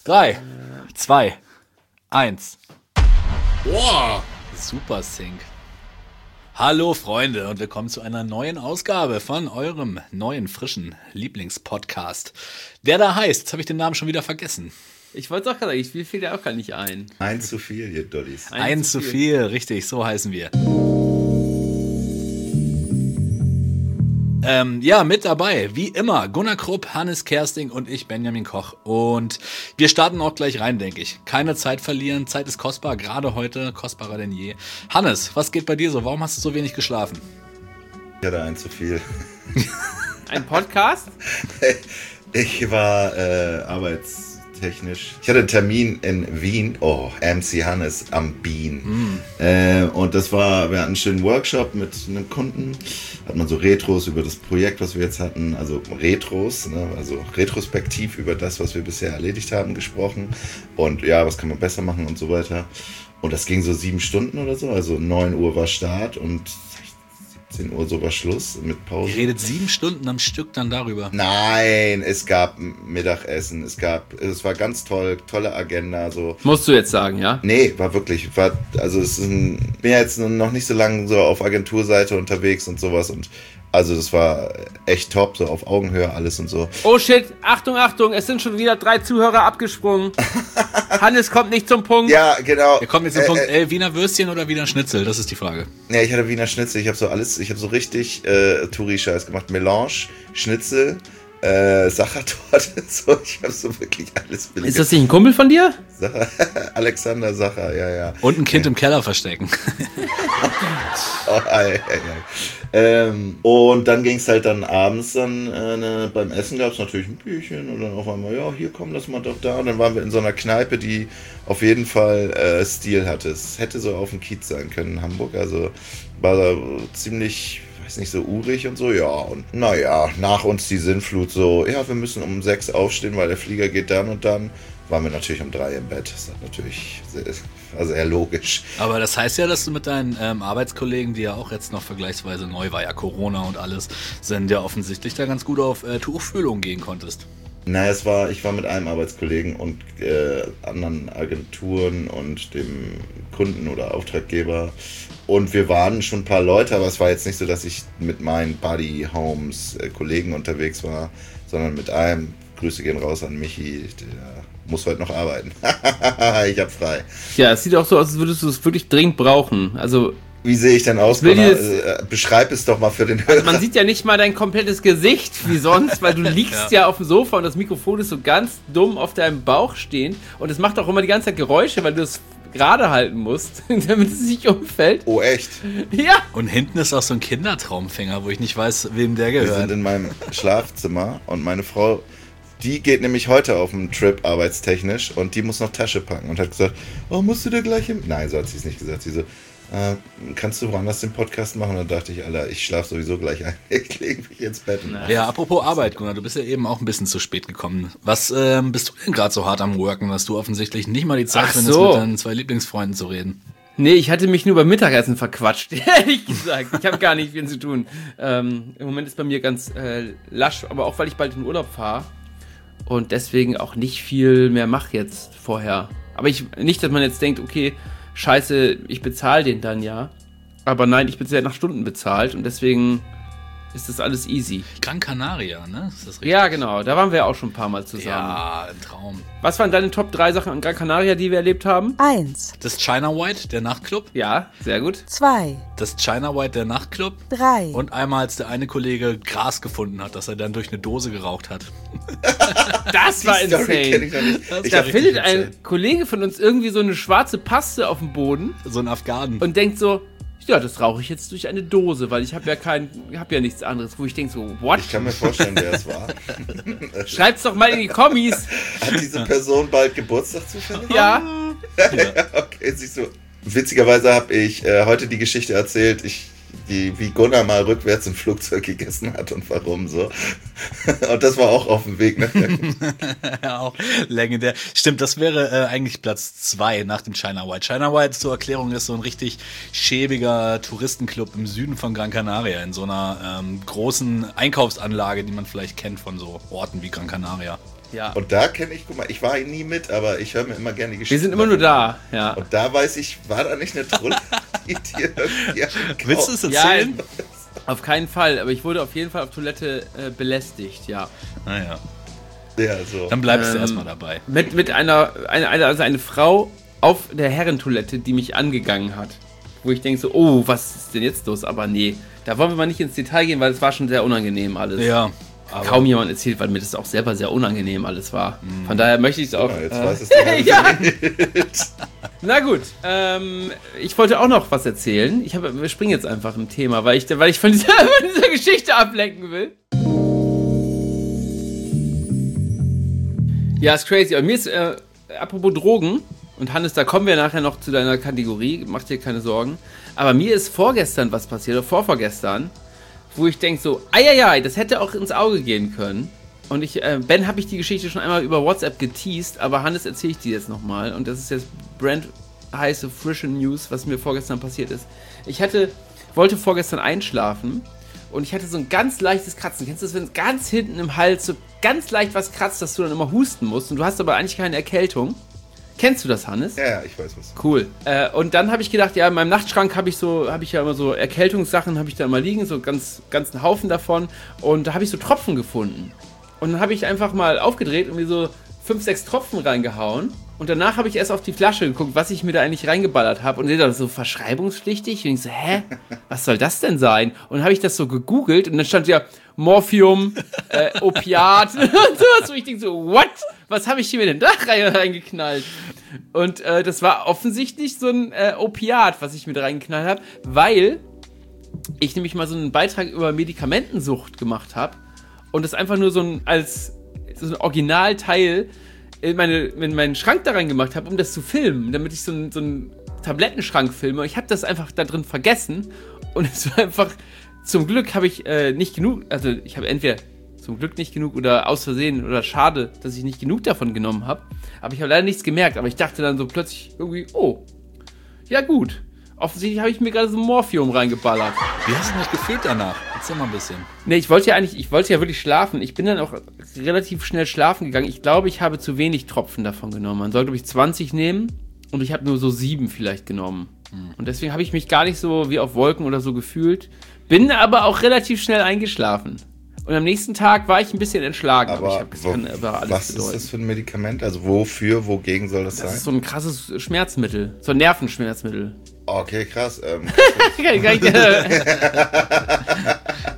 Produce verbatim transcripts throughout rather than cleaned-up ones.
Drei, zwei, eins. Boah! Super Sync. Hallo Freunde und willkommen zu einer neuen Ausgabe von eurem neuen, frischen Lieblingspodcast. Der da heißt, jetzt habe ich den Namen schon wieder vergessen. Ich wollte es auch gerade sagen, mir fiel der auch gar nicht ein. Eins zu viel, ihr Dollies. Eins, Eins zu viel. viel, richtig, so heißen wir. Ähm, ja, mit dabei, wie immer, Gunnar Krupp, Hannes Kersting und ich, Benjamin Koch. Und wir starten auch gleich rein, denke ich. Keine Zeit verlieren, Zeit ist kostbar, gerade heute, kostbarer denn je. Hannes, was geht bei dir so? Warum hast du so wenig geschlafen? Ich hatte eins zu viel. Ein Podcast? Ich war äh, arbeitstechnisch. Ich hatte einen Termin in Wien. Oh, M C Hannes am Bean. Mm. Äh, und das war, wir hatten einen schönen Workshop mit einem Kunden. Hat man so Retros über das Projekt, was wir jetzt hatten. Also Retros, ne? Also retrospektiv über das, was wir bisher erledigt haben, gesprochen. Und ja, was kann man besser machen und so weiter. Und das ging so sieben Stunden oder so. Also neun Uhr war Start und zehn Uhr so war Schluss mit Pause. Ihr redet sieben Stunden am Stück dann darüber? Nein, es gab Mittagessen, es gab, es war ganz toll, tolle Agenda. So. Musst du jetzt sagen, ja? Nee, war wirklich, war, also es ist ein, bin ja jetzt noch nicht so lange so auf Agenturseite unterwegs und sowas und also das war echt top, so auf Augenhöhe alles und so. Oh shit, Achtung, Achtung, es sind schon wieder drei Zuhörer abgesprungen. Hannes kommt nicht zum Punkt. Ja, genau. Er kommt jetzt zum äh, Punkt, äh, ey, Wiener Würstchen oder Wiener Schnitzel, das ist die Frage. Nee, ich hatte Wiener Schnitzel, ich habe so alles, ich habe so richtig äh, Touri-Scheiß gemacht. Melange, Schnitzel, äh, Sachertorte, so, ich habe so wirklich alles belegt. Ist das nicht ein Kumpel von dir? Sacher, Alexander Sacher, ja, ja. Und ein Kind ja. im Keller verstecken. Oh, ei, ei, ei. Ähm, und dann ging es halt dann abends dann äh, ne, beim Essen gab es natürlich ein Bierchen und dann auf einmal, ja, hier komm, lass mal doch da. Und dann waren wir in so einer Kneipe, die auf jeden Fall äh, Stil hatte. Es hätte so auf dem Kiez sein können in Hamburg, also war da ziemlich, weiß nicht, so urig und so, ja. Und naja, nach uns die Sinnflut so, ja, wir müssen um sechs aufstehen, weil der Flieger geht dann und dann. Waren wir natürlich um drei im Bett. Das ist natürlich sehr, war sehr logisch. Aber das heißt ja, dass du mit deinen ähm, Arbeitskollegen, die ja auch jetzt noch vergleichsweise neu war, ja Corona und alles, sind ja offensichtlich da ganz gut auf äh, Tuchfühlung gehen konntest. Na, es war, ich war mit einem Arbeitskollegen und äh, anderen Agenturen und dem Kunden oder Auftraggeber. Und wir waren schon ein paar Leute, aber es war jetzt nicht so, dass ich mit meinen Buddy Homes äh, Kollegen unterwegs war, sondern mit einem. Grüße gehen raus an Michi, der muss heute noch arbeiten. Ich hab frei. Ja, es sieht auch so aus, als würdest du es wirklich dringend brauchen. Also wie sehe ich denn aus? Jetzt, beschreib es doch mal für den Hörer. Also man sieht ja nicht mal dein komplettes Gesicht wie sonst, weil du liegst ja. ja auf dem Sofa und das Mikrofon ist so ganz dumm auf deinem Bauch stehen und es macht auch immer die ganze Zeit Geräusche, weil du es gerade halten musst, damit es nicht umfällt. Oh, echt? Ja. Und hinten ist auch so ein Kindertraumfänger, wo ich nicht weiß, wem der gehört. Wir sind in meinem Schlafzimmer und meine Frau, die geht nämlich heute auf einen Trip arbeitstechnisch und die muss noch Tasche packen und hat gesagt, oh, musst du dir gleich im... Nein, so hat sie es nicht gesagt. Sie so, äh, kannst du woanders den Podcast machen? Und dann dachte ich, Alter, ich schlafe sowieso gleich ein. Ich lege mich ins Bett. Ja, apropos Arbeit, Gunnar, du bist ja eben auch ein bisschen zu spät gekommen. Was ähm, bist du denn gerade so hart am Worken, dass du offensichtlich nicht mal die Zeit Ach findest, so. mit deinen zwei Lieblingsfreunden zu reden? Nee, ich hatte mich nur beim Mittagessen verquatscht, ehrlich gesagt. Ich habe gar nicht viel zu tun. Ähm, im Moment ist bei mir ganz äh, lasch, aber auch, weil ich bald in Urlaub fahre. Und deswegen auch nicht viel mehr mache jetzt vorher. Aber ich nicht, dass man jetzt denkt, okay, scheiße, ich bezahle den dann ja. Aber nein, ich bin ja nach Stunden bezahlt und deswegen ist das alles easy. Gran Canaria, ne? Ist das richtig? Ja, genau. Da waren wir auch schon ein paar Mal zusammen. Ja, ein Traum. Was waren deine Top drei Sachen an Gran Canaria, die wir erlebt haben? Eins. Das China White, der Nachtclub. Ja, sehr gut. Zwei. Das China White, der Nachtclub. Drei. Und einmal, als der eine Kollege Gras gefunden hat, das er dann durch eine Dose geraucht hat. Das war insane. Das Da war findet insane. ein Kollege von uns irgendwie so eine schwarze Paste auf dem Boden. So ein Afghanen. Und denkt so, ja, das rauche ich jetzt durch eine Dose, weil ich habe ja kein, habe ja nichts anderes, wo ich denke so, what? Ich kann mir vorstellen, wer es war. Schreibt's doch mal in die Kommis. Hat diese Person bald Geburtstag zufällig? Ja. Okay, siehst du. Witzigerweise habe ich äh, heute die Geschichte erzählt, ich, die, wie Gunnar mal rückwärts im Flugzeug gegessen hat und warum so. Und das war auch auf dem Weg. Ne? Ja, auch legendär. Stimmt, das wäre äh, eigentlich Platz zwei nach dem China White. China White, zur Erklärung, ist so ein richtig schäbiger Touristenclub im Süden von Gran Canaria, in so einer ähm, großen Einkaufsanlage, die man vielleicht kennt von so Orten wie Gran Canaria. Ja. Und da kenne ich, guck mal, ich war nie mit, aber ich höre mir immer gerne die Geschichten. Wir sind immer nur da, ja. Und da weiß ich, war da nicht eine Trulle, die dir irgendwie Willst du es erzählen? Ja, auf keinen Fall, aber ich wurde auf jeden Fall auf Toilette äh, belästigt, ja. Naja. Ja, so. Dann bleibst Ähm, du erstmal dabei. Mit, mit einer, eine, eine, also eine Frau auf der Herrentoilette, die mich angegangen hat. Wo ich denke so, oh, was ist denn jetzt los? Aber nee, da wollen wir mal nicht ins Detail gehen, weil es war schon sehr unangenehm alles. Ja. Aber kaum jemand erzählt, weil mir das auch selber sehr unangenehm alles war. Mhm. Von daher möchte ich es auch... Ja, jetzt äh, weiß es der ja. Na gut, ähm, ich wollte auch noch was erzählen. Ich hab, wir springen jetzt einfach im Thema, weil ich, weil ich von dieser, von dieser Geschichte ablenken will. Ja, ist crazy. Und mir ist, äh, apropos Drogen, und Hannes, da kommen wir nachher noch zu deiner Kategorie, mach dir keine Sorgen. Aber mir ist vorgestern was passiert, oder vorvorgestern, wo ich denke so, eieiei, das hätte auch ins Auge gehen können. Und ich, äh, Ben habe ich die Geschichte schon einmal über WhatsApp geteased, aber Hannes erzähle ich die jetzt nochmal. Und das ist jetzt brandheiße, frische News, was mir vorgestern passiert ist. Ich hatte, wollte vorgestern einschlafen und ich hatte so ein ganz leichtes Kratzen. Kennst du das, wenn es ganz hinten im Hals so ganz leicht was kratzt, dass du dann immer husten musst und du hast aber eigentlich keine Erkältung? Kennst du das, Hannes? Ja, ja, ich weiß was. Cool. Äh, und dann habe ich gedacht, ja, in meinem Nachtschrank habe ich so, habe ich ja immer so Erkältungssachen, habe ich da immer liegen, so ganz, ganzen Haufen davon. Und da habe ich so Tropfen gefunden. Und dann habe ich einfach mal aufgedreht und mir so fünf, sechs Tropfen reingehauen. Und danach habe ich erst auf die Flasche geguckt, was ich mir da eigentlich reingeballert habe. Und sehe da so verschreibungspflichtig. Und ich so, hä? Was soll das denn sein? Und dann habe ich das so gegoogelt und dann stand ja Morphium, äh, Opiat und sowas. Und ich denke so, what? Was habe ich mir denn da reingeknallt? Und äh, das war offensichtlich so ein äh, Opiat, was ich mir da reingeknallt habe, weil ich nämlich mal so einen Beitrag über Medikamentensucht gemacht habe und das einfach nur so ein als so ein Originalteil in, meine, in meinen Schrank da rein gemacht habe, um das zu filmen, damit ich so einen, so einen Tablettenschrank filme. Ich habe das einfach da drin vergessen und es war einfach, zum Glück habe ich äh, nicht genug, also ich habe entweder zum Glück nicht genug oder aus Versehen oder schade, dass ich nicht genug davon genommen habe. Aber ich habe leider nichts gemerkt. Aber ich dachte dann so plötzlich irgendwie, oh, ja gut. Offensichtlich habe ich mir gerade so ein Morphium reingeballert. Wie hast du dich gefühlt danach? Erzähl mal ein bisschen. Nee, ich wollte ja eigentlich, ich wollte ja wirklich schlafen. Ich bin dann auch relativ schnell schlafen gegangen. Ich glaube, ich habe zu wenig Tropfen davon genommen. Man sollte, glaube ich, zwanzig nehmen und ich habe nur so sieben vielleicht genommen. Hm. Und deswegen habe ich mich gar nicht so wie auf Wolken oder so gefühlt. Bin aber auch relativ schnell eingeschlafen. Und am nächsten Tag war ich ein bisschen entschlagen. Aber, aber ich hab, das wo, kann aber alles was bedeuten. ist das für ein Medikament? Also wofür, wogegen soll das, Das sein? Das ist so ein krasses Schmerzmittel. So ein Nervenschmerzmittel. Okay, krass. Ähm, ja,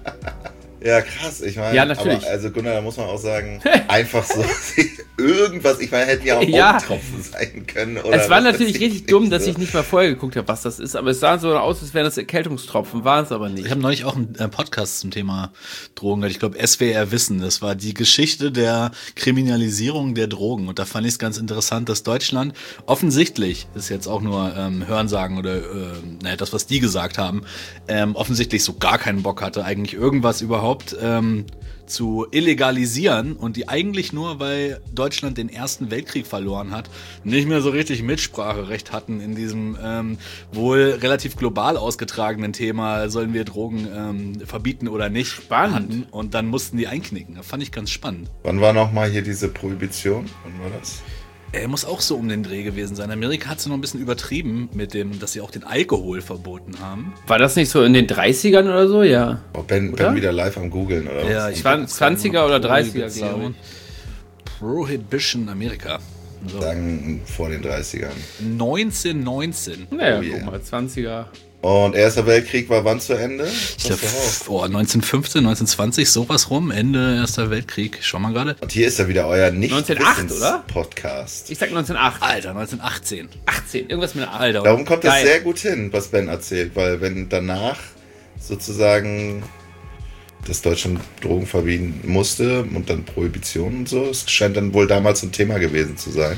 ja, krass. Ich meine, ja, natürlich. Aber, also Gunnar, da muss man auch sagen, einfach so irgendwas. Ich meine, hätten ja auch ja. Augentropfen sein können. Oder es war natürlich richtig nicht dumm, so. dass ich nicht mal vorher geguckt habe, was das ist. Aber es sah so aus, als wären das Erkältungstropfen. Waren es aber nicht. Ich habe neulich auch einen äh, Podcast zum Thema Drogen gehört. Ich glaube, S W R Wissen. Das war die Geschichte der Kriminalisierung der Drogen. Und da fand ich es ganz interessant, dass Deutschland offensichtlich, ist jetzt auch nur ähm, Hörensagen oder äh, naja, das, was die gesagt haben, ähm, offensichtlich so gar keinen Bock hatte, eigentlich irgendwas überhaupt ähm, zu illegalisieren und die eigentlich nur, weil Deutschland den Ersten Weltkrieg verloren hat, nicht mehr so richtig Mitspracherecht hatten in diesem ähm, wohl relativ global ausgetragenen Thema, sollen wir Drogen ähm, verbieten oder nicht. Spannend. Hatten. Und dann mussten die einknicken. Das fand ich ganz spannend. Wann war nochmal hier diese Prohibition? Wann war das? Er muss auch so um den Dreh gewesen sein. Amerika hat es noch ein bisschen übertrieben mit dem, dass sie auch den Alkohol verboten haben. War das nicht so in den dreißigern oder so? Ja. Oh, Ben, Ben wieder live am Googeln, oder Ja, was? ich Es waren zwanziger oder dreißiger, glaube ich. Prohibition Amerika. So. Sagen vor den dreißigern. neunzehnhundertneunzehn. Naja, Oh yeah. guck mal, zwanziger. Und Erster Weltkrieg war wann zu Ende? Ich glaube, vor neunzehnhundertfünfzehn, neunzehnhundertzwanzig, sowas rum, Ende Erster Weltkrieg. Schau mal gerade. Und hier ist ja wieder euer neunzehnhundertacht, oder? Nicht-Wissens-Podcast. Ich sag neunzehnhundertacht. Alter, neunzehnhundertachtzehn. achtzehn, irgendwas mit einer Alter. Darum kommt das Geil. sehr gut hin, was Ben erzählt, weil wenn danach sozusagen das Deutschland Drogen verbieten musste und dann Prohibition und so, es scheint dann wohl damals ein Thema gewesen zu sein.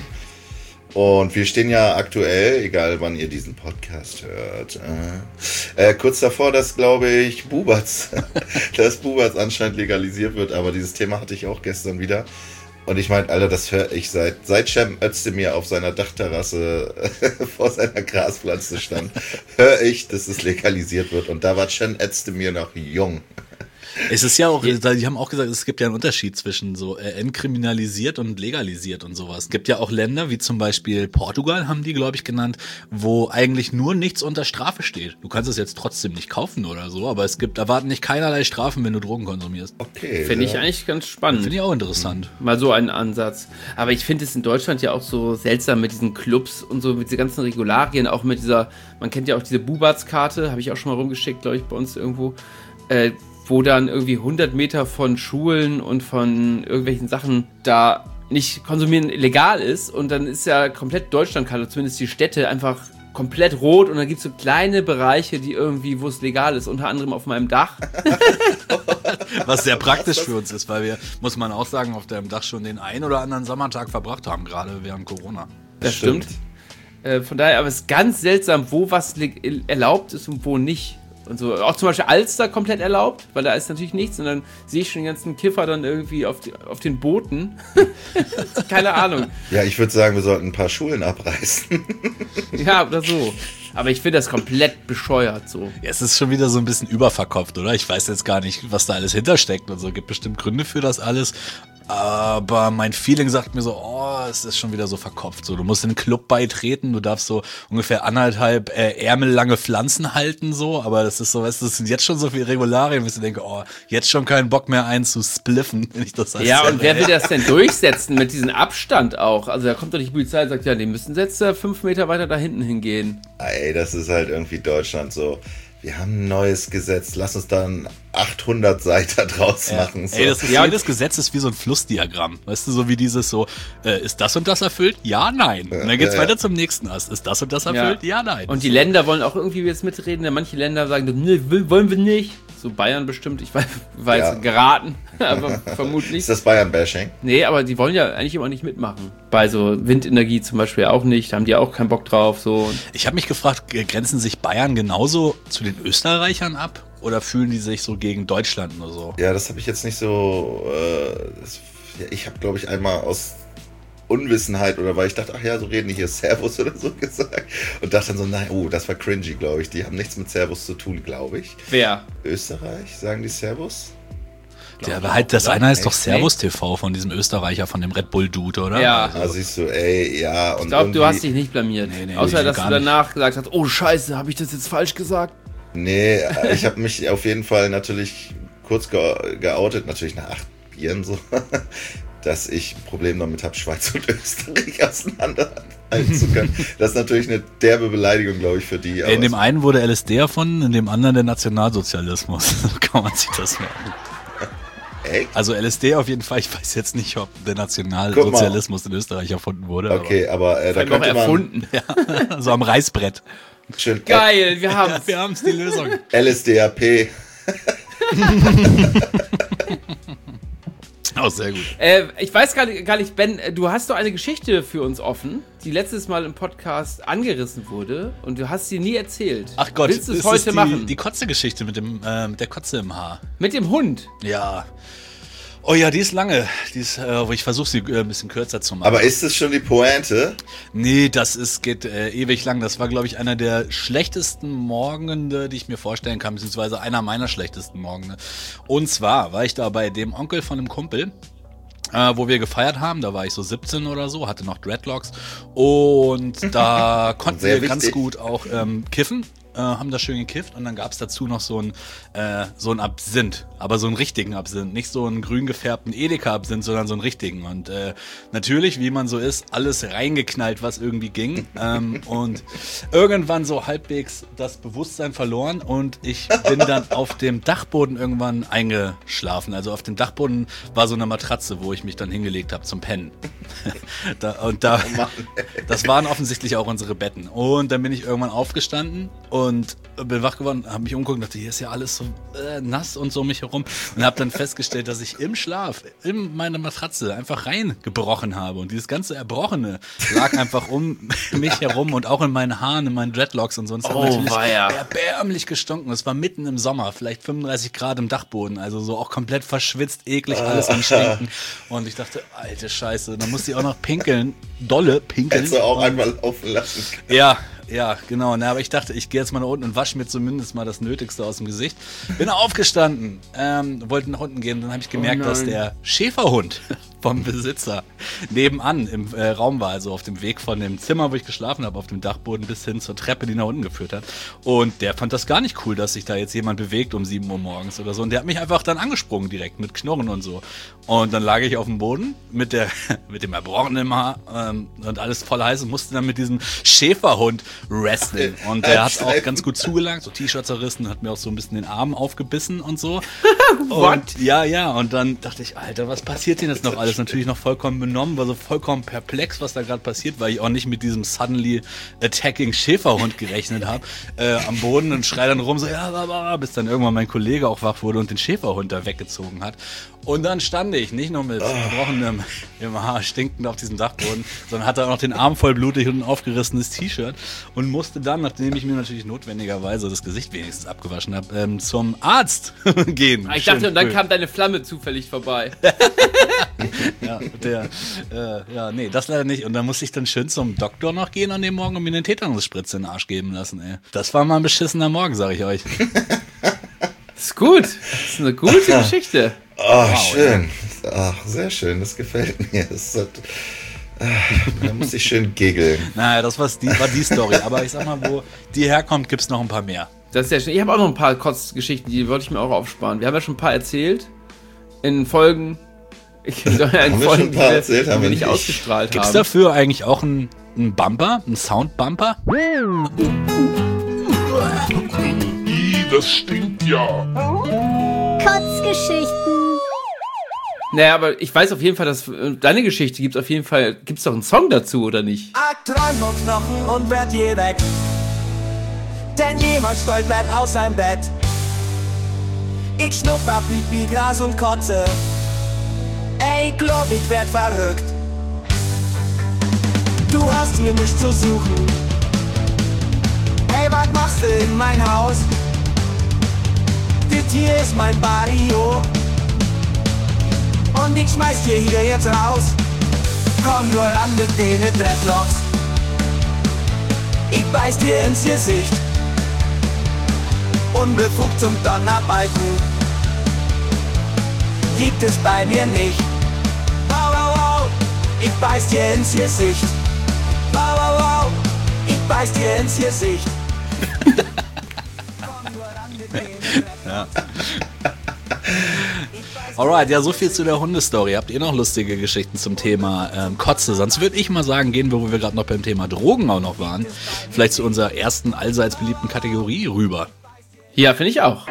Und wir stehen ja aktuell, egal wann ihr diesen Podcast hört, äh, äh, kurz davor, dass, glaube ich, Buberts, dass Buberts anscheinend legalisiert wird, aber dieses Thema hatte ich auch gestern wieder. Und ich meine, Alter, das höre ich seit, seit Cem Özdemir auf seiner Dachterrasse vor seiner Graspflanze stand, höre ich, dass es legalisiert wird. Und da war Cem Özdemir noch jung. Es ist ja auch, die haben auch gesagt, es gibt ja einen Unterschied zwischen so äh, entkriminalisiert und legalisiert und sowas. Es gibt ja auch Länder, wie zum Beispiel Portugal, haben die, glaube ich, genannt, wo eigentlich nur nichts unter Strafe steht. Du kannst es jetzt trotzdem nicht kaufen oder so, aber es gibt, erwarten nicht keinerlei Strafen, wenn du Drogen konsumierst. Okay. Finde ja. ich eigentlich ganz spannend. Finde ich auch interessant. Mal so einen Ansatz. Aber ich finde es in Deutschland ja auch so seltsam mit diesen Clubs und so, mit diesen ganzen Regularien, auch mit dieser, man kennt ja auch diese Bubatz-Karte, habe ich auch schon mal rumgeschickt, glaube ich, bei uns irgendwo, äh, wo dann irgendwie hundert Meter von Schulen und von irgendwelchen Sachen da nicht konsumieren legal ist und dann ist ja komplett Deutschland, oder zumindest die Städte, einfach komplett rot und dann gibt es so kleine Bereiche, die irgendwie, wo es legal ist, unter anderem auf meinem Dach. Was sehr praktisch für uns ist, weil wir, muss man auch sagen, auf deinem Dach schon den einen oder anderen Sommertag verbracht haben, gerade während Corona. Das stimmt. stimmt. Äh, von daher, aber es ist ganz seltsam, wo was erlaubt ist und wo nicht. Und so, auch zum Beispiel Alster komplett erlaubt, weil da ist natürlich nichts und dann sehe ich schon den ganzen Kiffer dann irgendwie auf, die, auf den Booten. Keine Ahnung. Ja, ich würde sagen, wir sollten ein paar Schulen abreißen. Ja, oder so. Aber ich finde das komplett bescheuert so. Ja, es ist schon wieder so ein bisschen überverkopft, oder? Ich weiß jetzt gar nicht, was da alles hintersteckt und so. Gibt bestimmt Gründe für das alles. Aber mein Feeling sagt mir so, oh, es ist schon wieder so verkopft. So, du musst in den Club beitreten, du darfst so ungefähr anderthalb äh, ärmellange Pflanzen halten, so. Aber das ist so, weißt du, das sind jetzt schon so viele Regularien, dass ich denke, oh, jetzt schon keinen Bock mehr einzuspliffen, wenn ich das als Ja, und wer will das denn durchsetzen mit diesem Abstand auch? Also da kommt doch die Polizei und sagt, ja, die müssen jetzt äh, fünf Meter weiter da hinten hingehen. Ey, das ist halt irgendwie Deutschland so. Wir haben ein neues Gesetz, lass uns da einen achthundert Seiter draus ja. machen. So. Ey, das ist, ja, jedes Gesetz ist wie so ein Flussdiagramm. Weißt du, so wie dieses so, äh, ist das und das erfüllt? Ja, nein. Und dann geht's ja, weiter ja. zum nächsten Ast. Ist das und das erfüllt? Ja, ja nein. Und die Länder wollen auch irgendwie jetzt mitreden. Manche Länder sagen, nee, wollen wir nicht. So Bayern bestimmt, ich weiß, weiß ja. geraten, aber vermutlich. Ist das Bayern-Bashing? Nee, aber die wollen ja eigentlich immer nicht mitmachen. Bei so Windenergie zum Beispiel auch nicht, da haben die auch keinen Bock drauf. So. Ich habe mich gefragt, grenzen sich Bayern genauso zu den Österreichern ab? Oder fühlen die sich so gegen Deutschland oder so? Ja, das habe ich jetzt nicht so... Äh, das, ja, ich habe, glaube ich, einmal aus Unwissenheit oder weil ich dachte, ach ja, so reden die hier Servus oder so gesagt. Und dachte dann so, nein, oh, das war cringy, glaube ich. Die haben nichts mit Servus zu tun, glaube ich. Wer? Österreich, sagen die Servus? Ja, aber halt, das eine heißt doch Servus T V von diesem Österreicher, von dem Red Bull-Dude, oder? Ja. Also siehst du, ey, ja. Und ich glaube, du hast dich nicht blamiert. Nee, nee, Außer, dass du danach nicht. gesagt hast, oh Scheiße, habe ich das jetzt falsch gesagt? Nee, ich habe mich auf jeden Fall natürlich kurz ge- geoutet, natürlich nach acht Bieren so, dass ich ein Problem damit habe, Schweiz und Österreich auseinanderhalten zu können. Das ist natürlich eine derbe Beleidigung, glaube ich, für die. In dem einen wurde L S D erfunden, in dem anderen der Nationalsozialismus. So kann man sich das merken. Echt? Also L S D auf jeden Fall. Ich weiß jetzt nicht, ob der Nationalsozialismus in Österreich erfunden wurde. Okay, aber, aber äh, da könnte man... erfunden. Ja, so am Reißbrett. Schön. Geil, wir haben es. Wir haben es, die Lösung. L S D A P. Auch sehr gut. Äh, ich weiß gar nicht, gar nicht, Ben, du hast doch eine Geschichte für uns offen, die letztes Mal im Podcast angerissen wurde und du hast sie nie erzählt. Ach Gott, willst du es heute die, machen? Die Kotze-Geschichte mit, dem, äh, mit der Kotze im Haar. Mit dem Hund? Ja. Oh ja, die ist lange. Die ist, äh, ich versuche sie äh, ein bisschen kürzer zu machen. Aber ist das schon die Pointe? Nee, das ist, geht äh, ewig lang. Das war, glaube ich, einer der schlechtesten Morgende, die ich mir vorstellen kann, beziehungsweise einer meiner schlechtesten Morgende. Und zwar war ich da bei dem Onkel von einem Kumpel, äh, wo wir gefeiert haben. Da war ich so siebzehn oder so, hatte noch Dreadlocks. Und da konnten wir wichtig. ganz gut auch ähm, kiffen. Äh, haben da schön gekifft und dann gab es dazu noch so ein äh, so ein Absinth, aber so einen richtigen Absinth, nicht so einen grün gefärbten Edeka-Absinth, sondern so einen richtigen und äh, natürlich, wie man so ist, alles reingeknallt, was irgendwie ging ähm, und irgendwann so halbwegs das Bewusstsein verloren und ich bin dann auf dem Dachboden irgendwann eingeschlafen, also auf dem Dachboden war so eine Matratze, wo ich mich dann hingelegt habe zum Pennen da, und da, oh Mann, das waren offensichtlich auch unsere Betten und dann bin ich irgendwann aufgestanden und Und bin wach geworden, habe mich umgeguckt und dachte, hier ist ja alles so äh, nass und so um mich herum. Und habe dann festgestellt, dass ich im Schlaf, in meine Matratze einfach reingebrochen habe. Und dieses ganze Erbrochene lag einfach um mich herum und auch in meinen Haaren, in meinen Dreadlocks und sonst. Oh, hat natürlich weia. erbärmlich gestunken. Es war mitten im Sommer, vielleicht fünfunddreißig Grad im Dachboden. Also so auch komplett verschwitzt, eklig, alles am Stinken. Und ich dachte, alte Scheiße, dann musste ich auch noch pinkeln, dolle pinkeln. Hättest du auch einmal laufen lassen. Ja, ja, genau. Na, aber ich dachte, ich gehe jetzt mal nach unten und wasche mir zumindest mal das Nötigste aus dem Gesicht. Bin aufgestanden, ähm, wollte nach unten gehen. Dann habe ich gemerkt, Oh dass der Schäferhund vom Besitzer nebenan im äh, Raum war, also auf dem Weg von dem Zimmer, wo ich geschlafen habe, auf dem Dachboden bis hin zur Treppe, die nach unten geführt hat. Und der fand das gar nicht cool, dass sich da jetzt jemand bewegt um sieben Uhr morgens oder so. Und der hat mich einfach dann angesprungen direkt mit Knurren und so. Und dann lag ich auf dem Boden mit der mit dem erbrochenen Haar ähm, und alles voll heiß und musste dann mit diesem Schäferhund wrestlen. Und der hat auch ganz gut zugelangt, so T-Shirt zerrissen, hat mir auch so ein bisschen den Arm aufgebissen und so. Und ja, ja, und dann dachte ich, Alter, was passiert denn jetzt noch alles? Natürlich noch vollkommen benommen, war so vollkommen perplex, was da gerade passiert, weil ich auch nicht mit diesem suddenly attacking Schäferhund gerechnet habe, äh, am Boden und schrei dann rum, so, ja, bla, bis dann irgendwann mein Kollege auch wach wurde und den Schäferhund da weggezogen hat. Und dann stand ich nicht nur mit verbrochenem im Haar stinkend auf diesem Dachboden, sondern hatte auch noch den Arm voll blutig und ein aufgerissenes T-Shirt und musste dann, nachdem ich mir natürlich notwendigerweise das Gesicht wenigstens abgewaschen habe, ähm, zum Arzt gehen. Ich dachte, Schön und dann früh. kam deine Flamme zufällig vorbei. Ja, der, äh, ja, nee, das leider nicht. Und dann musste ich dann schön zum Doktor noch gehen an dem Morgen und mir eine Tetanusspritze in den Arsch geben lassen, ey. Das war mal ein beschissener Morgen, sag ich euch. Das ist gut. Das ist eine gute Geschichte. Oh, Wow, schön. Ach, sehr schön, das gefällt mir. Das hat, ah, da muss ich schön giggeln. Naja, das war's, die, war die Story. Aber ich sag mal, wo die herkommt, gibt's noch ein paar mehr. Das ist ja schön. Ich habe auch noch ein paar Kotzgeschichten, die wollte ich mir auch aufsparen. Wir haben ja schon ein paar erzählt. In Folgen. Ich, in Haben wir schon Folgen, ein paar die erzählt? die Haben wir wir nicht nicht. ausgestrahlt Gibt's haben. dafür eigentlich auch einen, einen Bumper? Einen Soundbumper? Ih, das stinkt ja. Kotzgeschichten. Naja, aber ich weiß auf jeden Fall, dass äh, deine Geschichte gibt auf jeden Fall, gibt's doch einen Song dazu, oder nicht? Ich träum um Knochen und werd je weg. Denn jemand stolpert aus seinem Bett. Ich schnupper Pipi, Gras und kotze. Ey, glaub, ich werd verrückt. Du hast hier nichts zu suchen. Hey, was machst du in mein Haus? Das hier ist mein Barrio. Und ich schmeiß dir hier jetzt raus. Komm nur ran mit den Dreadlocks. Ich beiß dir ins Gesicht. Unbefugt zum Donnerbalken gibt es bei mir nicht. Wow, wow, wow, ich beiß dir ins Gesicht. Wow, wow, wow, ich beiß dir ins Gesicht. Komm nur ran mit den Ja. Alright, ja, so viel zu der Hundestory. Habt ihr noch lustige Geschichten zum Thema ähm, Kotze? Sonst würde ich mal sagen, gehen wir, wo wir gerade noch beim Thema Drogen auch noch waren, vielleicht zu unserer ersten allseits beliebten Kategorie rüber. Ja, finde ich auch.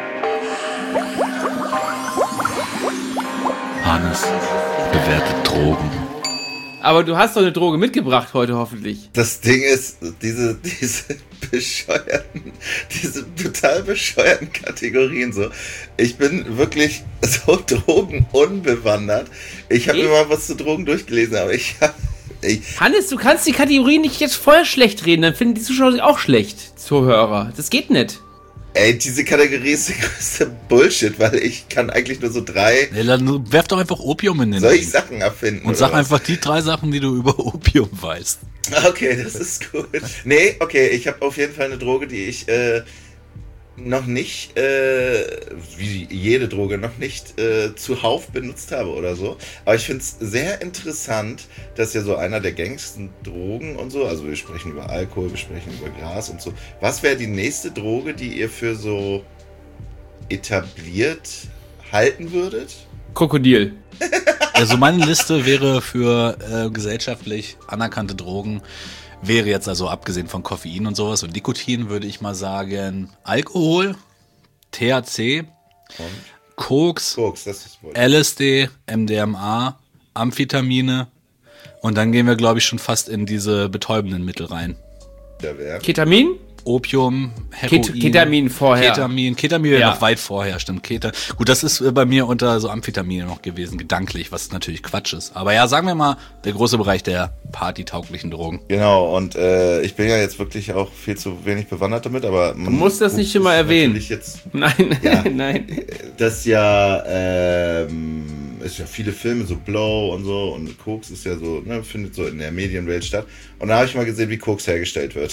Hannes bewertet Drogen. Aber du hast doch eine Droge mitgebracht heute hoffentlich. Das Ding ist, diese, diese bescheuerten, diese total bescheuerten Kategorien so. Ich bin wirklich so drogenunbewandert. Ich habe Ich? mir mal was zu Drogen durchgelesen, aber ich habe... Ich, Hannes, du kannst die Kategorie nicht jetzt vorher schlecht reden, dann finden die Zuschauer sie auch schlecht, Zuhörer. Das geht nicht. ey, diese Kategorie ist der größte Bullshit, weil ich kann eigentlich nur so drei Ja, dann werf doch einfach Opium in den solche Ring. Sachen erfinden. Und oder sag was? einfach die drei Sachen, die du über Opium weißt. Okay, das ist gut. Nee, okay, ich habe auf jeden Fall eine Droge, die ich äh, noch nicht, äh, wie jede Droge, noch nicht äh, zuhauf benutzt habe oder so. Aber ich finde es sehr interessant, dass ja so einer der gängigsten Drogen und so, also wir sprechen über Alkohol, wir sprechen über Gras und so. Was wäre die nächste Droge, die ihr für so etabliert halten würdet? Krokodil. Also meine Liste wäre für äh, gesellschaftlich anerkannte Drogen, wäre jetzt also abgesehen von Koffein und sowas und Nikotin, würde ich mal sagen, Alkohol, T H C, Und? Koks, Koks, das ist wohl. L S D, M D M A, Amphetamine und dann gehen wir, glaube ich, schon fast in diese betäubenden Mittel rein. Der wär. Ketamin? Opium, Heroin. Ket Ketamin vorher. Ketamin, Ketamin Ja. noch weit vorher, stimmt. Keta Gut, das ist äh, bei mir unter so Amphetamine noch gewesen, gedanklich, was natürlich Quatsch ist. Aber ja, sagen wir mal, der große Bereich der partytauglichen Drogen. Genau, und äh, ich bin ja jetzt wirklich auch viel zu wenig bewandert damit, aber man Du musst das nicht immer ist erwähnen. natürlich jetzt, Nein, Ja. nein. das ja ähm, ist ja viele Filme, so Blow und so, und Koks ist ja so, ne, findet so in der Medienwelt statt. Und da habe ich mal gesehen, wie Koks hergestellt wird.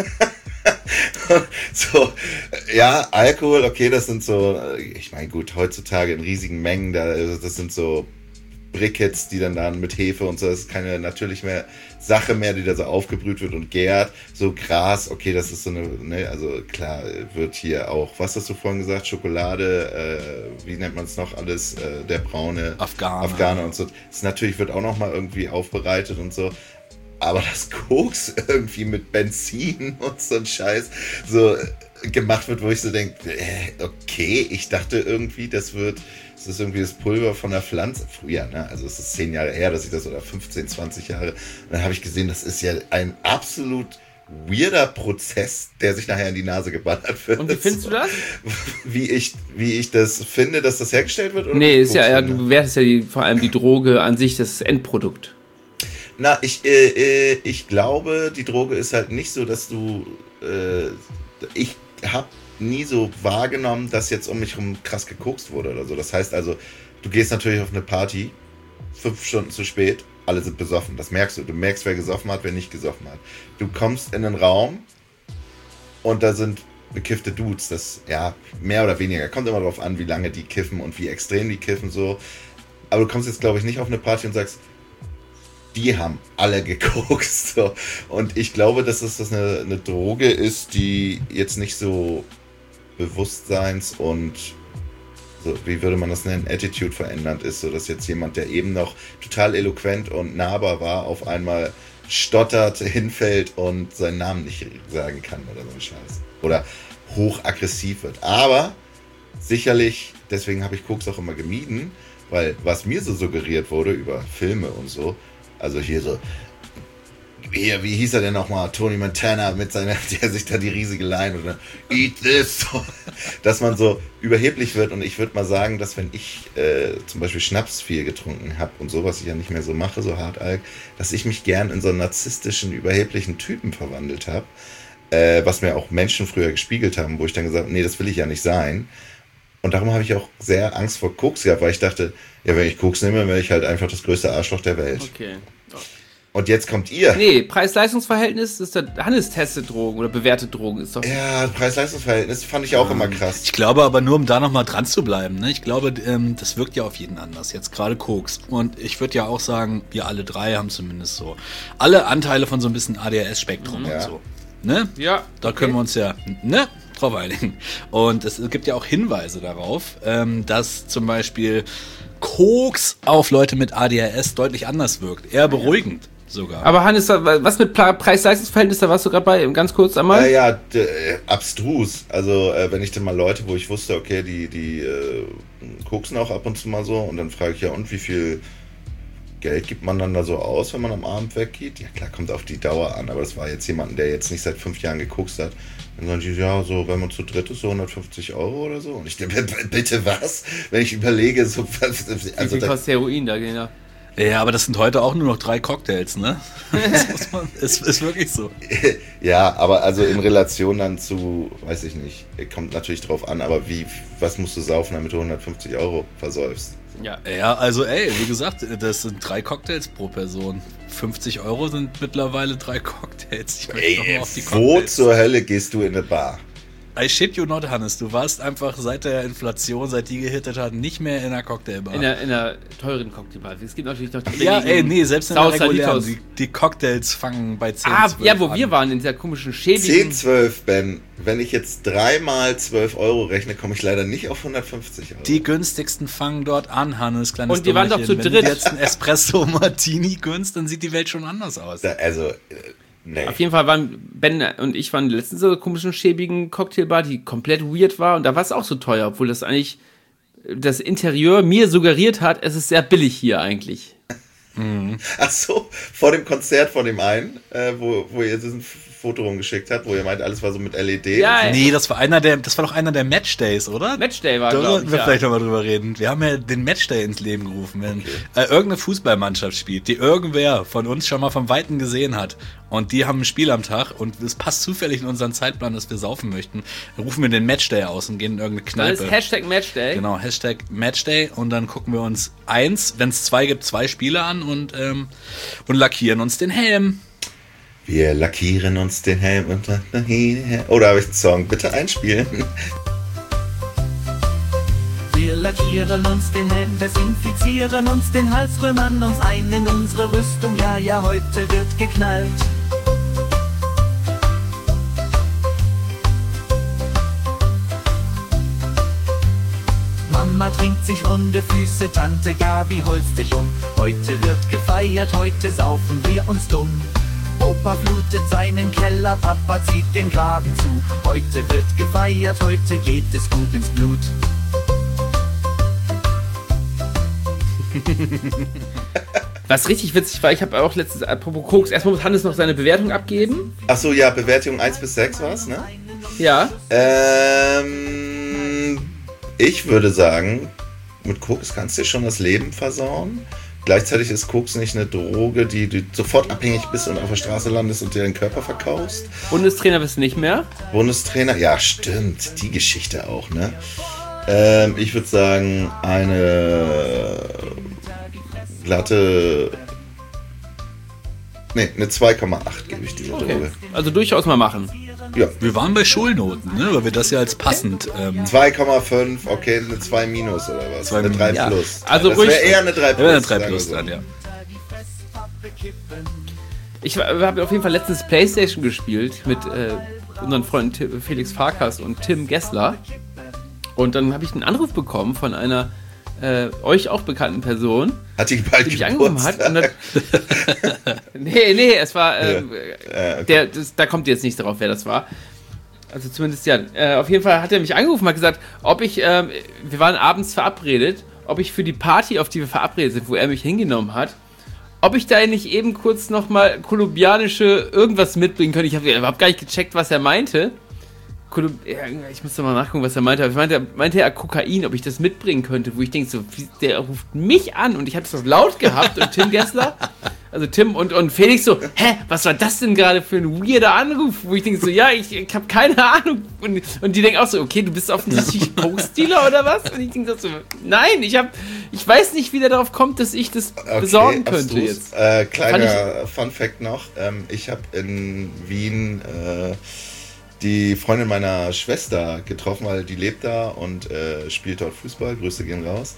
So, ja, Alkohol, okay, das sind so, ich meine, gut, heutzutage in riesigen Mengen, da, das sind so Briquettes, die dann dann mit Hefe und so, das ist keine natürliche mehr Sache mehr, die da so aufgebrüht wird und gärt. So Gras, okay, das ist so eine, ne, also klar, wird hier auch, was hast du vorhin gesagt, Schokolade, äh, wie nennt man es noch alles, äh, der braune Afghane. Afghane und so. Das natürlich wird auch nochmal irgendwie aufbereitet und so. Aber das Koks irgendwie mit Benzin und so ein Scheiß so gemacht wird, wo ich so denke, äh, okay, ich dachte irgendwie, das wird, das ist irgendwie das Pulver von der Pflanze. Früher, ne? Also es ist zehn Jahre her, dass ich das, oder fünfzehn, zwanzig Jahre. Und dann habe ich gesehen, das ist ja ein absolut weirder Prozess, der sich nachher in die Nase geballert wird. Und wie findest du das? Wie ich, wie ich das finde, dass das hergestellt wird? Oder Nee, ist ja, ja, finde? du bewertest ja die, vor allem die Droge an sich, das Endprodukt. Na, ich, äh, äh, ich glaube, die Droge ist halt nicht so, dass du, äh, ich habe nie so wahrgenommen, dass jetzt um mich rum krass gekokst wurde oder so. Das heißt also, du gehst natürlich auf eine Party, fünf Stunden zu spät, alle sind besoffen. Das merkst du. Du merkst, wer gesoffen hat, wer nicht gesoffen hat. Du kommst in einen Raum und da sind bekiffte Dudes. Das, ja, mehr oder weniger. Kommt immer darauf an, wie lange die kiffen und wie extrem die kiffen so. Aber du kommst jetzt, glaube ich, nicht auf eine Party und sagst, die haben alle gekokst. So. Und ich glaube, dass das, das eine, eine Droge ist, die jetzt nicht so Bewusstseins- und so, wie würde man das nennen, Attitude verändernd ist, so dass jetzt jemand, der eben noch total eloquent und nahbar war, auf einmal stottert, hinfällt und seinen Namen nicht sagen kann oder so ein Scheiß. Oder hochaggressiv wird. Aber sicherlich, deswegen habe ich Koks auch immer gemieden, weil was mir so suggeriert wurde über Filme und so, also hier so, hier, wie hieß er denn nochmal, Tony Montana mit seiner, der sich da die riesige Line oder eat this, dass man so überheblich wird. Und ich würde mal sagen, dass wenn ich äh, zum Beispiel Schnaps viel getrunken habe und so, was ich ja nicht mehr so mache, so Hartalk, dass ich mich gern in so einen narzisstischen, überheblichen Typen verwandelt habe, äh, was mir auch Menschen früher gespiegelt haben, wo ich dann gesagt habe, nee, das will ich ja nicht sein. Und darum habe ich auch sehr Angst vor Koks gehabt, weil ich dachte, ja, wenn ich Koks nehme, wäre ich halt einfach das größte Arschloch der Welt. Okay. Und jetzt kommt ihr. Nee, Preis-Leistungs-Verhältnis ist der Hannes testet Drogen oder bewertet Drogen ist doch. Ja, Preis-Leistungs-Verhältnis fand ich auch immer krass. Ich glaube aber nur, um da nochmal dran zu bleiben, ne? Ich glaube, ähm, das wirkt ja auf jeden anders, jetzt gerade Koks. Und ich würde ja auch sagen, wir alle drei haben zumindest so alle Anteile von so ein bisschen A D H S-Spektrum Ja. und so. Ne? Ja. Da okay. können wir uns ja, ne? Drauf einigen. Und es gibt ja auch Hinweise darauf, ähm, dass zum Beispiel Koks auf Leute mit A D H S deutlich anders wirkt. Eher beruhigend. Sogar. Aber Hannes, was mit Preis-Leistungs-Verhältnis, da warst du gerade bei, ganz kurz einmal? Äh, ja, d- äh, abstrus. Also, äh, wenn ich dann mal Leute, wo ich wusste, okay, die, die äh, koksen auch ab und zu mal so, und dann frage ich ja, und wie viel Geld gibt man dann da so aus, wenn man am Abend weggeht? Ja, klar, kommt auf die Dauer an, aber das war jetzt jemand, der jetzt nicht seit fünf Jahren gekokst hat. Dann sagen die, ja, so, wenn man zu dritt ist, so hundertfünfzig Euro oder so. Und ich denke, bitte was? Wenn ich überlege, so, also, Wie viel da, kostet Heroin da, genau? Ja, aber das sind heute auch nur noch drei Cocktails, ne? Das muss man, ist, ist wirklich so. ja, aber also in Relation dann zu, weiß ich nicht, kommt natürlich drauf an, aber wie, was musst du saufen, damit du hundertfünfzig Euro versäufst? Ja. Ja, also ey, wie gesagt, das sind drei Cocktails pro Person. fünfzig Euro sind mittlerweile drei Cocktails. Ich möchte noch mal auf die Wo Cocktails. zur Hölle gehst du in eine Bar? I shit you not, Hannes. Du warst einfach seit der Inflation, seit die gehittet hat, nicht mehr in einer Cocktailbar. In einer, in einer teuren Cocktailbar. Es gibt natürlich noch die ja, ey, nee, selbst in der Saucer regulären. Litos. Die, die Cocktails fangen bei zehn, Ah, zwölf ja, wo an. wir waren, in dieser komischen schäbigen... zehn, zwölf, Ben. Wenn ich jetzt dreimal zwölf Euro rechne, komme ich leider nicht auf hundertfünfzig Euro. Die günstigsten fangen dort an, Hannes, kleines Und die waren doch Dummerchen. zu Wenn dritt. du jetzt einen Espresso Martini gönnst, dann sieht die Welt schon anders aus. Da, also, äh, nee. Auf jeden Fall waren Ben und ich waren letztens so komischen schäbigen Cocktailbar, die komplett weird war, und da war es auch so teuer, obwohl das eigentlich das Interieur mir suggeriert hat, es ist sehr billig hier eigentlich. Ach so, vor dem Konzert von dem einen, äh, wo, wo ihr sind Foto rumgeschickt hat, wo ihr meint, alles war so mit L E D. Ja, Nee, das war einer der, das war doch einer der Matchdays, oder? Matchday war, Da glaube sollten ich, wir ja. vielleicht nochmal drüber reden. Wir haben ja den Matchday ins Leben gerufen, wenn äh, irgendeine Fußballmannschaft spielt, die irgendwer von uns schon mal vom Weiten gesehen hat und die haben ein Spiel am Tag und es passt zufällig in unseren Zeitplan, dass wir saufen möchten, dann rufen wir den Matchday aus und gehen in irgendeine Dann Kneipe. ist Hashtag Matchday. Genau, Hashtag Matchday und dann gucken wir uns eins, wenn es zwei gibt, zwei Spiele an und, ähm, und lackieren uns den Helm. Wir lackieren uns den Helm und dann... Oder habe ich einen Song? Bitte einspielen. Wir lackieren uns den Helm, desinfizieren uns den Hals, rümmern uns ein in unsere Rüstung. Ja, ja, heute wird geknallt. Mama trinkt sich runde Füße, Tante Gabi holst dich um. Heute wird gefeiert, heute saufen wir uns dumm. Opa flutet seinen Keller, Papa zieht den Graben zu. Heute wird gefeiert, heute geht es gut ins Blut. Was richtig witzig war, ich habe auch letztens, apropos Koks, erstmal muss Hannes noch seine Bewertung abgeben. Achso, ja, Bewertung eins bis sechs war's, ne? Ja. Ähm, ich würde sagen, mit Koks kannst du dir schon das Leben versauen. Gleichzeitig ist Koks nicht eine Droge, die du sofort abhängig bist und auf der Straße landest und dir den Körper verkaufst. Bundestrainer bist du nicht mehr. Bundestrainer, ja stimmt, die Geschichte auch, ne? Ähm, ich würde sagen, eine glatte... Ne, eine zwei Komma acht gebe ich dieser Okay. Droge. Also durchaus mal machen. Ja, Wir waren bei Schulnoten, ne? Weil wir das ja als passend. Ähm, zwei Komma fünf, okay, eine zwei minus oder was? Zwei eine drei Ja. plus. Also das ruhig- wäre eher eine drei plus. ja, eine drei sagen plus wir so. dann, ja. Ich habe auf jeden Fall letztens Playstation gespielt mit äh, unseren Freunden Tim, Felix Farkas und Tim Gessler. Und dann habe ich einen Anruf bekommen von einer äh, euch auch bekannten Person, Hat die bald die mich angerufen hat. Und dann, nee, nee, es war. Ähm, Ja, okay. der, das, da kommt jetzt nicht darauf, wer das war. Also zumindest ja. Äh, auf jeden Fall hat er mich angerufen und hat gesagt, ob ich, ähm, wir waren abends verabredet, ob ich für die Party, auf die wir verabredet sind, wo er mich hingenommen hat, ob ich da nicht eben kurz nochmal kolumbianische irgendwas mitbringen könnte. Ich habe überhaupt gar nicht gecheckt, was er meinte. Kolum ja, ich muss doch mal nachgucken, was er meinte. Aber ich meinte, meinte er Kokain, ob ich das mitbringen könnte, wo ich denke, so, wie, der ruft mich an und ich habe es doch laut gehabt und Tim Gessler, also Tim und, und Felix so, hä, was war das denn gerade für ein weirder Anruf? Wo ich denke so, ja, ich, ich habe keine Ahnung. Und, und die denken auch so, okay, du bist offensichtlich Post-Dealer oder was? Und ich denke so, nein, ich habe, ich weiß nicht, wie der darauf kommt, dass ich das Okay, besorgen könnte abstrus. jetzt. Äh, Fand kleiner Fun Fact noch. Ähm, ich habe in Wien äh, die Freundin meiner Schwester getroffen, weil die lebt da und äh, spielt dort Fußball. Grüße gehen raus.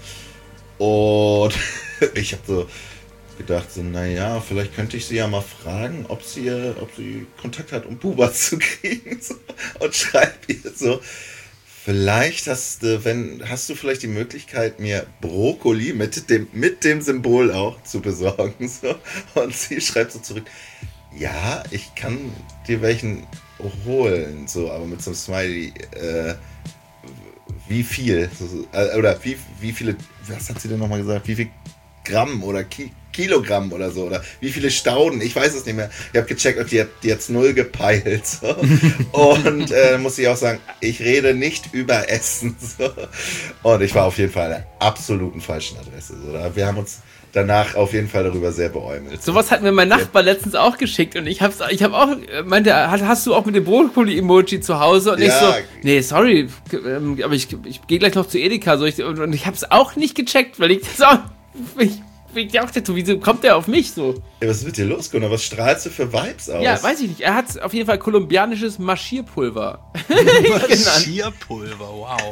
Und ich habe so gedacht, so, naja, vielleicht könnte ich sie ja mal fragen, ob sie, ob sie Kontakt hat, um Buba zu kriegen. So. Und schreibe ihr so, vielleicht hast du, wenn, hast du vielleicht die Möglichkeit, mir Brokkoli mit dem, mit dem Symbol auch zu besorgen. So. Und sie schreibt so zurück, ja, ich kann dir welchen holen, so, aber mit so einem Smiley, äh, wie viel, so, äh, oder wie, wie viele, was hat sie denn nochmal gesagt, wie viel Gramm oder Ki Kilogramm oder so, oder wie viele Stauden, ich weiß es nicht mehr. Ich habe gecheckt und die hat die hat's null gepeilt. So. Und äh, muss ich auch sagen, ich rede nicht über Essen. So. Und ich war auf jeden Fall an der absoluten falschen Adresse. So. Wir haben uns danach auf jeden Fall darüber sehr beäumelt. Sowas hat mir mein Nachbar letztens auch geschickt und ich hab's, ich hab auch, meinte, hast du auch mit dem Brokkoli-Emoji zu Hause? Und Ja. ich so, nee, sorry, ähm, aber ich, ich gehe gleich noch zu Edeka, so ich, und, und ich hab's auch nicht gecheckt, weil ich das auch, ich, ich auch dachte, wieso kommt der auf mich so? Ja, was ist mit dir los, Gunnar? Was strahlst du für Vibes aus? Ja, weiß ich nicht, er hat auf jeden Fall kolumbianisches Marschierpulver genannt. Schierpulver, wow.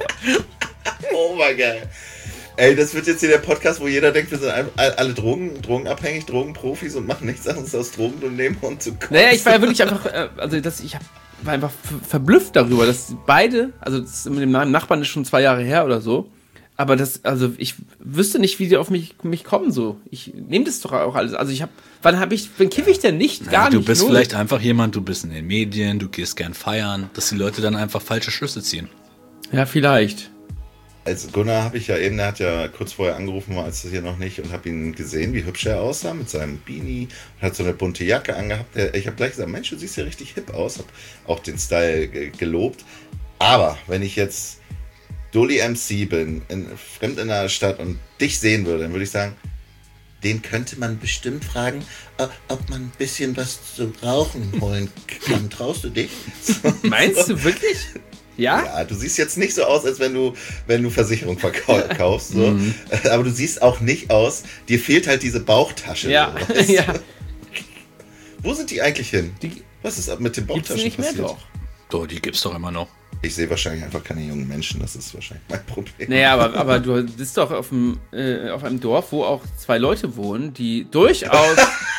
Oh mein Gott. Ey, das wird jetzt hier der Podcast, wo jeder denkt, wir sind alle Drogen, drogenabhängig, Drogenprofis und machen nichts anderes als Drogen und nehmen und zu kosten. Naja, ich war ja wirklich einfach, äh, also das, ich hab, war einfach ver- verblüfft darüber, dass beide, also das mit dem Nachbarn ist schon zwei Jahre her oder so, aber das, also ich wüsste nicht, wie die auf mich, mich kommen so. Ich nehme das doch auch alles. Also ich habe, wann habe ich, wann kiffe ich denn nicht? Gar Ja, du nicht. bist null. vielleicht einfach jemand, du bist in den Medien, du gehst gern feiern, dass die Leute dann einfach falsche Schlüsse ziehen. Ja, vielleicht. als Gunnar habe ich ja eben, der hat ja kurz vorher angerufen, war als das hier noch nicht, und habe ihn gesehen, wie hübsch er aussah mit seinem Beanie, hat so eine bunte Jacke angehabt. Ich habe gleich gesagt, Mensch, du siehst ja richtig hip aus, habe auch den Style gelobt. Aber wenn ich jetzt Dully M C bin, in, fremd in einer Stadt und dich sehen würde, dann würde ich sagen, den könnte man bestimmt fragen, ob man ein bisschen was zu rauchen holen kann. Traust du dich? Meinst du wirklich? Ja? Ja, du siehst jetzt nicht so aus, als wenn du, wenn du Versicherung verkaufst. So. Mhm. Aber du siehst auch nicht aus, dir fehlt halt diese Bauchtasche. Ja, so, ja. Wo sind die eigentlich hin? Die, Was ist mit den Bauchtaschen nicht mehr passiert? doch. Doch, die gibt's doch immer noch. Ich sehe wahrscheinlich einfach keine jungen Menschen, das ist wahrscheinlich mein Problem. Naja, aber, aber du bist doch auf, dem, äh, auf einem Dorf, wo auch zwei Leute wohnen, die durchaus,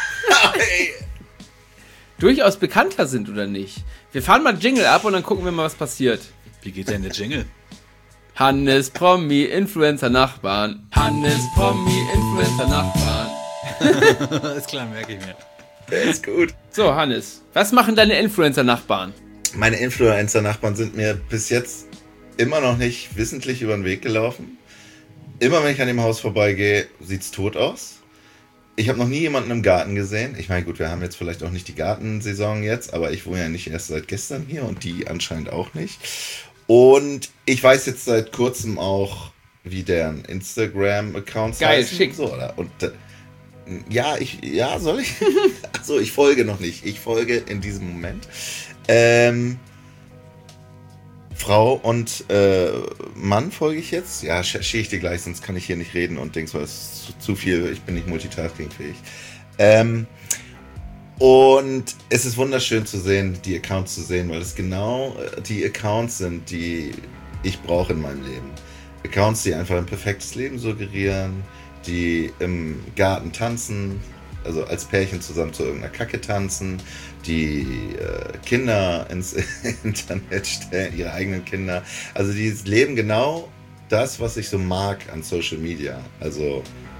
durchaus bekannter sind, oder nicht? Wir fahren mal Jingle ab und dann gucken wir mal, was passiert. Wie geht denn der Jingle? Hannes, Promi, Influencer, Nachbarn. Hannes, Promi, Influencer, Nachbarn. Ist klar, merke ich mir. Der ist gut. So, Hannes, was machen deine Influencer-Nachbarn? Meine Influencer-Nachbarn sind mir bis jetzt immer noch nicht wissentlich über den Weg gelaufen. Immer wenn ich an dem Haus vorbeigehe, sieht's tot aus. Ich habe noch nie jemanden im Garten gesehen. Ich meine, gut, wir haben jetzt vielleicht auch nicht die Gartensaison jetzt, aber ich wohne ja nicht erst seit gestern hier und die anscheinend auch nicht. Und ich weiß jetzt seit kurzem auch, wie deren Instagram-Accounts Geil, heißen. schick. So, oder? Und äh, ja, ich, ja, soll ich? Achso, ich folge noch nicht. Ich folge in diesem Moment. Ähm, Frau und äh, Mann folge ich jetzt. Ja, schicke ich dir gleich, sonst kann ich hier nicht reden und denkst, das ist zu, zu viel, ich bin nicht multitaskingfähig. Ähm, und es ist wunderschön zu sehen, die Accounts zu sehen, weil es genau die Accounts sind, die ich brauche in meinem Leben. Accounts, die einfach ein perfektes Leben suggerieren, die im Garten tanzen, also als Pärchen zusammen zu irgendeiner Kacke tanzen, die äh, Kinder ins Internet stellen, ihre eigenen Kinder. Also die leben genau das, was ich so mag an Social Media. Also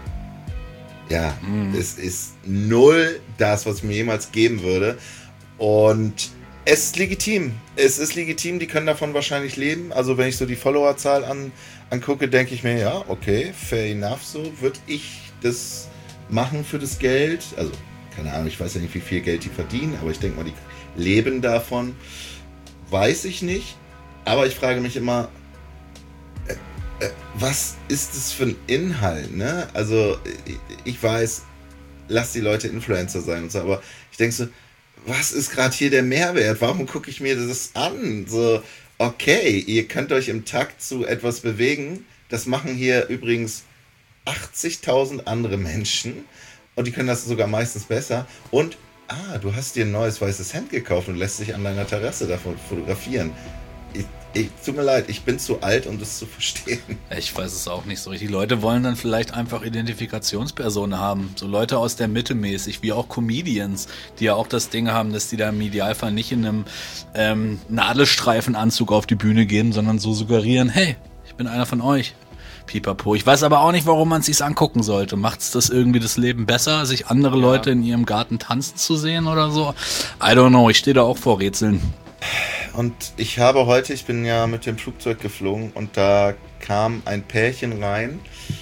ja, mm. es ist null das, was ich mir jemals geben würde. Und es ist legitim. Es ist legitim, die können davon wahrscheinlich leben. Also wenn ich so die Followerzahl an, angucke, denke ich mir, ja, okay, fair enough, so würde ich das machen für das Geld. Also keine Ahnung, ich weiß ja nicht, wie viel Geld die verdienen, aber ich denke mal, die leben davon. Weiß ich nicht. Aber ich frage mich immer, äh, äh, was ist das für ein Inhalt, ne? Also, ich, ich weiß, lass die Leute Influencer sein und so, aber ich denke so, was ist gerade hier der Mehrwert? Warum gucke ich mir das an? So, okay, ihr könnt euch im Takt zu etwas bewegen. Das machen hier übrigens achtzigtausend andere Menschen. Und die können das sogar meistens besser. Und, ah, du hast dir ein neues weißes Hemd gekauft und lässt dich an deiner Terrasse davon fotografieren. Ich, ich, tut mir leid, ich bin zu alt, um das zu verstehen. Ich weiß es auch nicht so richtig. Die Leute wollen dann vielleicht einfach Identifikationspersonen haben. So Leute aus der Mitte mäßig, wie auch Comedians, die ja auch das Ding haben, dass die da im Idealfall nicht in einem ähm, Nadelstreifenanzug auf die Bühne gehen, sondern so suggerieren, hey, ich bin einer von euch. Pipapo. Ich weiß aber auch nicht, warum man es sich angucken sollte. Macht es das irgendwie das Leben besser, sich andere ja. Leute in ihrem Garten tanzen zu sehen oder so? I don't know, ich stehe da auch vor Rätseln. Und ich habe heute, ich bin ja mit dem Flugzeug geflogen und da kam ein Pärchen rein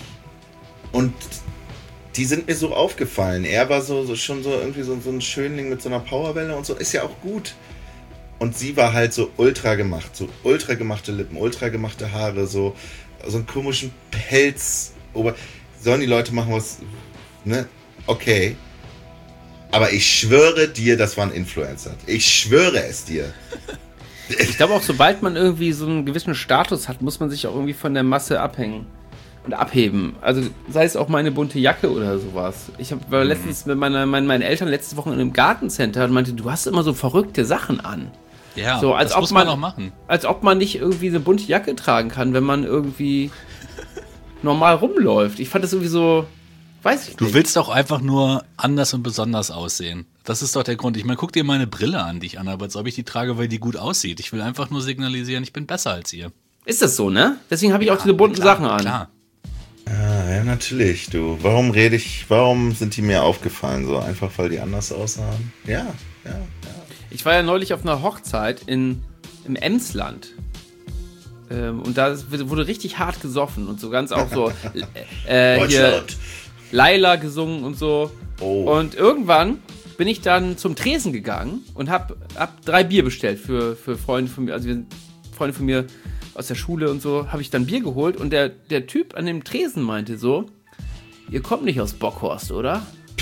und die sind mir so aufgefallen. Er war so, so schon so irgendwie so, so ein Schönling mit so einer Powerwelle und so, ist ja auch gut. Und sie war halt so ultra gemacht, so ultra gemachte Lippen, ultra gemachte Haare, so so einen komischen Pelz. Sollen die Leute machen was, ne? Okay. Aber ich schwöre dir, das war ein Influencer. Ich schwöre es dir. Ich glaube auch, sobald man irgendwie so einen gewissen Status hat, muss man sich auch irgendwie von der Masse abhängen und abheben. Also sei es auch meine bunte Jacke oder sowas. Ich hab, war letztens mit meiner, meinen, meinen Eltern letzte Woche in einem Gartencenter und meinte, du hast immer so verrückte Sachen an. Ja, so, als das ob muss man man auch machen. Als ob man nicht irgendwie eine bunte Jacke tragen kann, wenn man irgendwie normal rumläuft. Ich fand das irgendwie so, weiß ich nicht. Du willst doch einfach nur anders und besonders aussehen. Das ist doch der Grund. Ich meine, guck dir meine Brille an, die ich anhabe, als ob ich die trage, weil die gut aussieht. Ich will einfach nur signalisieren, ich bin besser als ihr. Ist das so, ne? Deswegen habe ich ja, auch diese bunten klar, Sachen an. Klar. Ah, ja, natürlich, du. Warum rede ich, warum sind die mir aufgefallen? So einfach, weil die anders aussahen? Ja, ja, ja. Ich war ja neulich auf einer Hochzeit in, im Emsland. Ähm, und da wurde richtig hart gesoffen und so ganz auch so äh, hier Laila gesungen und so. Oh. Und irgendwann bin ich dann zum Tresen gegangen und hab, hab drei Bier bestellt für, für Freunde von mir, also wir, Freunde von mir aus der Schule und so, habe ich dann Bier geholt und der, der Typ an dem Tresen meinte so, ihr kommt nicht aus Bockhorst, oder?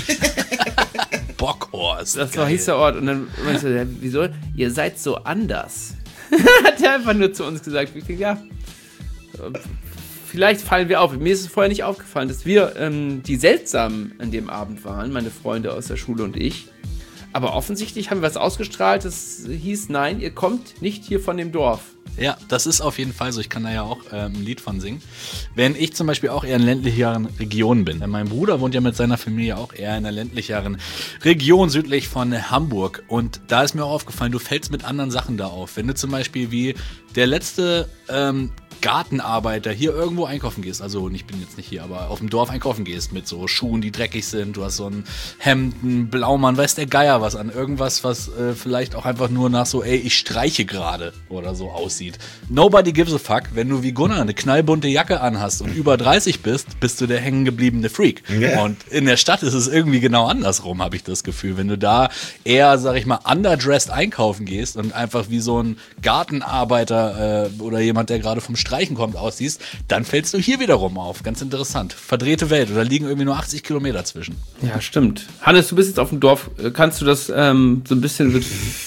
Bockhorst. Das war, hieß der Ort. Und dann meinte ich so, ja, wieso? Ihr seid so anders. Hat er einfach nur zu uns gesagt, ja, vielleicht fallen wir auf. Mir ist es vorher nicht aufgefallen, dass wir ähm, die Seltsamen an dem Abend waren, meine Freunde aus der Schule und ich. Aber offensichtlich haben wir was ausgestrahlt, das hieß, nein, ihr kommt nicht hier von dem Dorf. Ja, das ist auf jeden Fall so. Ich kann da ja auch ähm, ein Lied von singen. Wenn ich zum Beispiel auch eher in ländlicheren Regionen bin. Mein Bruder wohnt ja mit seiner Familie auch eher in einer ländlicheren Region südlich von Hamburg. Und da ist mir auch aufgefallen, du fällst mit anderen Sachen da auf. Wenn du zum Beispiel wie der letzte ähm, Gartenarbeiter hier irgendwo einkaufen gehst, also ich bin jetzt nicht hier, aber auf dem Dorf einkaufen gehst mit so Schuhen, die dreckig sind, du hast so ein Hemd, ein Blaumann, weiß der Geier was an, irgendwas, was äh, vielleicht auch einfach nur nach so, ey, ich streiche gerade oder so aussieht. Nobody gives a fuck, wenn du wie Gunnar eine knallbunte Jacke anhast und über dreißig bist, bist du der hängengebliebene Freak. Yeah. Und in der Stadt ist es irgendwie genau andersrum, habe ich das Gefühl. Wenn du da eher, sag ich mal, underdressed einkaufen gehst und einfach wie so ein Gartenarbeiter äh, oder jemand, der gerade vom Streichen kommt, aussiehst, dann fällst du hier wiederum auf. Ganz interessant. Verdrehte Welt. Oder liegen irgendwie nur achtzig Kilometer zwischen. Ja, stimmt. Hannes, du bist jetzt auf dem Dorf. Kannst du das ähm, so ein bisschen...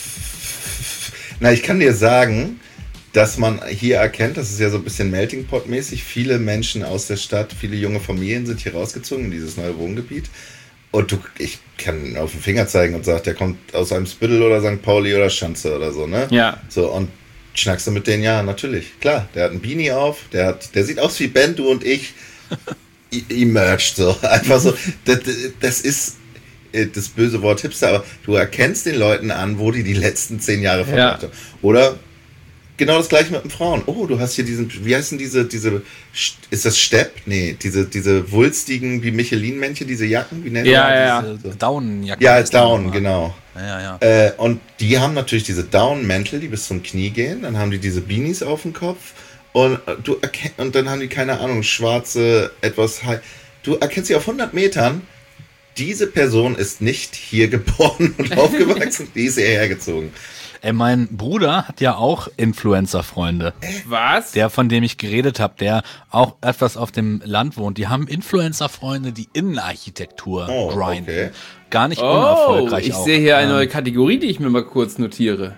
Na, ich kann dir sagen, dass man hier erkennt, das ist ja so ein bisschen Melting Pot mäßig, viele Menschen aus der Stadt, viele junge Familien sind hier rausgezogen in dieses neue Wohngebiet. Und du, ich kann auf den Finger zeigen und sag, der kommt aus einem Spittel oder Sankt Pauli oder Schanze oder so, ne? Ja. So, und schnackst du mit denen? Ja, natürlich. Klar, der hat ein Beanie auf, der hat, der sieht aus wie Ben, du und ich. Emerged, so. Einfach so. Das, das ist das böse Wort Hipster, aber du erkennst den Leuten an, wo die die letzten zehn Jahre verbracht haben. Oder genau das gleiche mit den Frauen. Oh, du hast hier diesen, wie heißen diese, diese, ist das Stepp? Nee, diese, diese wulstigen, wie Michelin-Männchen, diese Jacken, wie nennt ja, man ja, diese? So. Down-Jacken. Ja, Down, genau. Ja, ja. Äh, und die haben natürlich diese Down-Mäntel, die bis zum Knie gehen, dann haben die diese Beanies auf dem Kopf und du erkennst, und dann haben die, keine Ahnung, schwarze, etwas high. Du erkennst sie auf hundert Metern, diese Person ist nicht hier geboren und aufgewachsen, die ist hierher gezogen. Ey, mein Bruder hat ja auch Influencer-Freunde. Was? Der, von dem ich geredet habe, der auch etwas auf dem Land wohnt. Die haben Influencer-Freunde, die Innenarchitektur oh, grinden. Okay. Gar nicht oh, unerfolgreich ich auch. sehe hier eine ähm, neue Kategorie, die ich mir mal kurz notiere.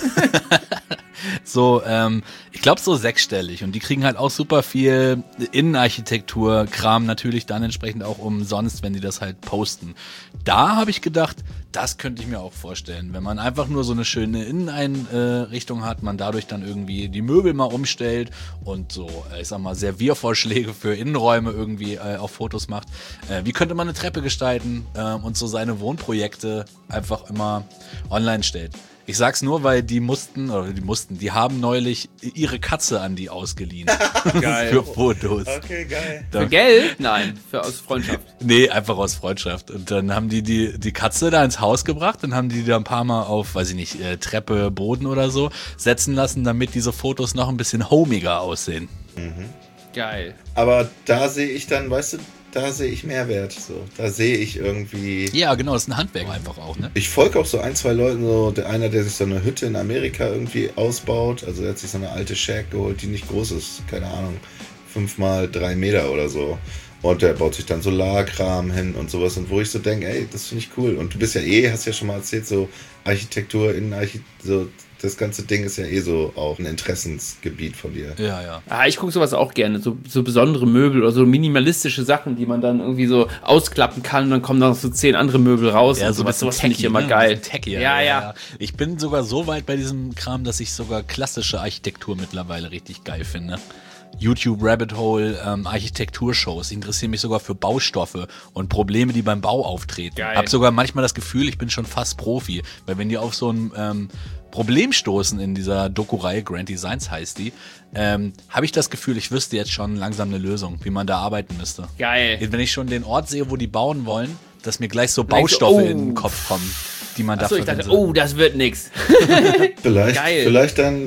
So, ähm, ich glaube so sechsstellig. Und die kriegen halt auch super viel Innenarchitektur-Kram natürlich dann entsprechend auch umsonst, wenn die das halt posten. Da habe ich gedacht, das könnte ich mir auch vorstellen. Wenn man einfach nur so eine schöne Inneneinrichtung hat, man dadurch dann irgendwie die Möbel mal umstellt und so, ich sag mal, Serviervorschläge für Innenräume irgendwie äh, auf Fotos macht. Äh, wie könnte man eine Treppe gestalten äh, und so seine Wohnprojekte einfach immer online stellt. Ich sag's nur, weil die mussten, oder die mussten, die haben neulich ihre Katze an die ausgeliehen. Geil. Für Fotos. Okay, geil. Für Geld? Nein, für aus Freundschaft. Nee, einfach aus Freundschaft. Und dann haben die, die die Katze da ins Haus gebracht, dann haben die die da ein paar Mal auf, weiß ich nicht, äh, Treppe, Boden oder so setzen lassen, damit diese Fotos noch ein bisschen homiger aussehen. Mhm. Geil. Aber da sehe ich dann, weißt du, da sehe ich Mehrwert. So. Da sehe ich irgendwie... Ja, genau, das ist ein Handwerk einfach auch, ne? Ich folge auch so ein, zwei Leuten, so der einer, der sich so eine Hütte in Amerika irgendwie ausbaut. Also er hat sich so eine alte Shack geholt, die nicht groß ist. Keine Ahnung, fünf mal drei Meter oder so. Und der baut sich dann Solarkram hin und sowas. Und wo ich so denke, ey, das finde ich cool. Und du bist ja eh, hast ja schon mal erzählt, so Architektur, Innenarchitektur, so das ganze Ding ist ja eh so auch ein Interessensgebiet von dir. Ja, ja. Ah, ich gucke sowas auch gerne. So, so besondere Möbel oder so minimalistische Sachen, die man dann irgendwie so ausklappen kann und dann kommen noch so zehn andere Möbel raus. Ja, und so sowas, was sowas finde ich immer ne? geil. Techie, ja, ja, ja, ja. Ich bin sogar so weit bei diesem Kram, dass ich sogar klassische Architektur mittlerweile richtig geil finde. YouTube Rabbit Hole, ähm, Architekturshows. Ich interessiere mich sogar für Baustoffe und Probleme, die beim Bau auftreten. Geil. Hab sogar manchmal das Gefühl, ich bin schon fast Profi, weil wenn die auf so ein ähm, Problem stoßen in dieser Doku-Reihe, Grand Designs heißt die, ähm, habe ich das Gefühl, ich wüsste jetzt schon langsam eine Lösung, wie man da arbeiten müsste. Geil. Wenn ich schon den Ort sehe, wo die bauen wollen, dass mir gleich so Gleich so, Baustoffe oh. in den Kopf kommen. die man Achso, dafür... ich dachte, oh, das wird nix. Vielleicht, Geil. vielleicht dann,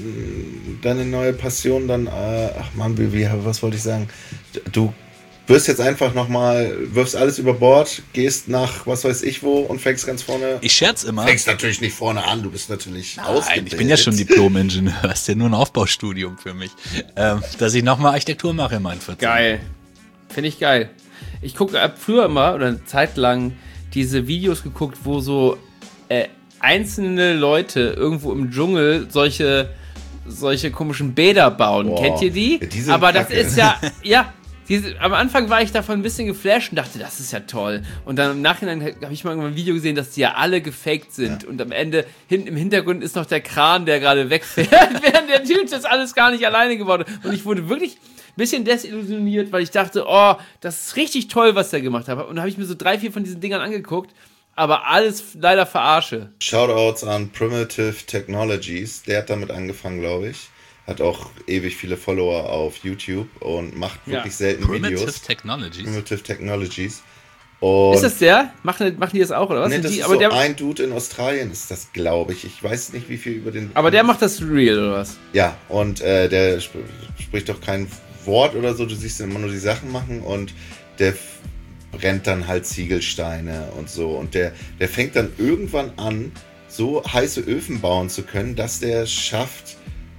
dann deine neue Passion dann, äh, ach Mann, wie, wie, was wollte ich sagen? Du wirst jetzt einfach nochmal, wirfst alles über Bord, gehst nach was weiß ich wo und fängst ganz vorne. Ich scherz immer. Fängst natürlich nicht vorne an, du bist natürlich Nein, ausgebildet. ich bin ja schon Diplom-Ingenieur, das ist ja nur ein Aufbaustudium für mich. Ähm, dass ich nochmal Architektur mache in meinen vierzehn. Geil. Finde ich geil. Ich gucke ab früher immer, oder eine Zeit lang, diese Videos geguckt, wo so äh, einzelne Leute irgendwo im Dschungel solche, solche komischen Bäder bauen. Boah. Kennt ihr die? Ja, die sind Aber das kacke. ist ja, ja, diese, am Anfang war ich davon ein bisschen geflasht und dachte, das ist ja toll. Und dann im Nachhinein habe ich mal irgendwann ein Video gesehen, dass die ja alle gefaked sind. Ja. Und am Ende, hinten im Hintergrund ist noch der Kran, der gerade wegfährt, während der Typ das alles gar nicht alleine geworden ist. Und ich wurde wirklich ein bisschen desillusioniert, weil ich dachte, oh, das ist richtig toll, was der gemacht hat. Und da habe ich mir so drei, vier von diesen Dingern angeguckt. Aber alles leider verarsche. Shoutouts an Primitive Technologies, der hat damit angefangen, glaube ich. Hat auch ewig viele Follower auf YouTube und macht wirklich Ja. selten Primitive Videos. Technologies. Primitive Technologies. Und Ist das der? Machen, machen die das auch, oder was? nee, Sind das die, ist aber, so der, ein Dude in Australien, ist das, glaube ich. Ich weiß nicht, wie viel über den... aber der macht das real, oder was? Ja, und äh, der sp spricht doch kein Wort oder so. Du siehst ihn immer nur die Sachen machen und der brennt dann halt Ziegelsteine und so. Und der, der fängt dann irgendwann an, so heiße Öfen bauen zu können, dass der schafft,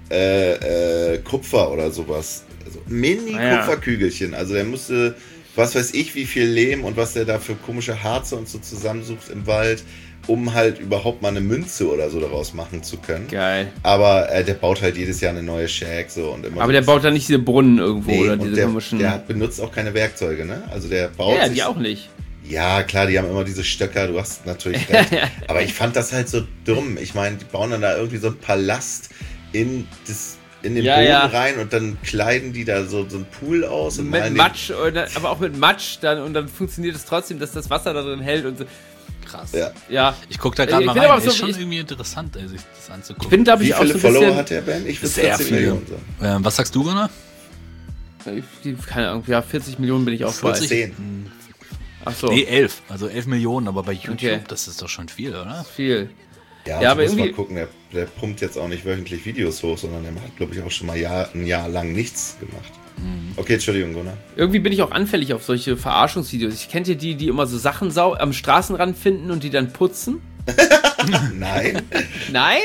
äh, äh, Kupfer oder sowas. Also Mini-Kupferkügelchen. Also der musste, was weiß ich, wie viel Lehm und was der da für komische Harze und so zusammensucht im Wald, um halt überhaupt mal eine Münze oder so daraus machen zu können. Geil. Aber äh, der baut halt jedes Jahr eine neue Shack so und immer. Aber so der baut da nicht diese Brunnen irgendwo, nee, oder und diese der, komischen... der benutzt auch keine Werkzeuge, ne? Also der baut ja, sich, die auch nicht. Ja, klar, die haben immer diese Stöcker, du hast natürlich recht. Aber ich fand das halt so dumm. Ich meine, die bauen dann da irgendwie so einen Palast in, das, in den Ja, Boden ja. rein und dann kleiden die da so, so einen Pool aus. Und Mit malen Matsch, oder, aber auch mit Matsch dann, und dann funktioniert es trotzdem, dass das Wasser da drin hält und so. Krass. Den, ja. Ja. Ich gucke da gerade Ich mal bin rein. aber Ist so- schon ich- irgendwie interessant, ey, sich das anzugucken. Ich bin, glaube Wie ich, auch viele so ein Follower bisschen... hat der Ben? Ich würde Sehr vierzig viele. Millionen sagen. Ähm, was sagst du, Gunnar? Ich- Keine Ahnung, ja, vierzig Millionen bin ich auch bei. zehn. Ach so, Nee, elf. Also elf Millionen, aber bei YouTube, Okay. das ist doch schon viel, oder? viel. Ja, Ja, ja aber aber muss mal irgendwie- gucken, der, der pumpt jetzt auch nicht wöchentlich Videos hoch, sondern der hat, glaube ich, auch schon mal Jahr, ein Jahr lang nichts gemacht. Okay, Entschuldigung, Gunnar. Irgendwie bin ich auch anfällig auf solche Verarschungsvideos. Ich kennt ihr die, die immer so Sachen sau am Straßenrand finden und die dann putzen? Nein. Nein?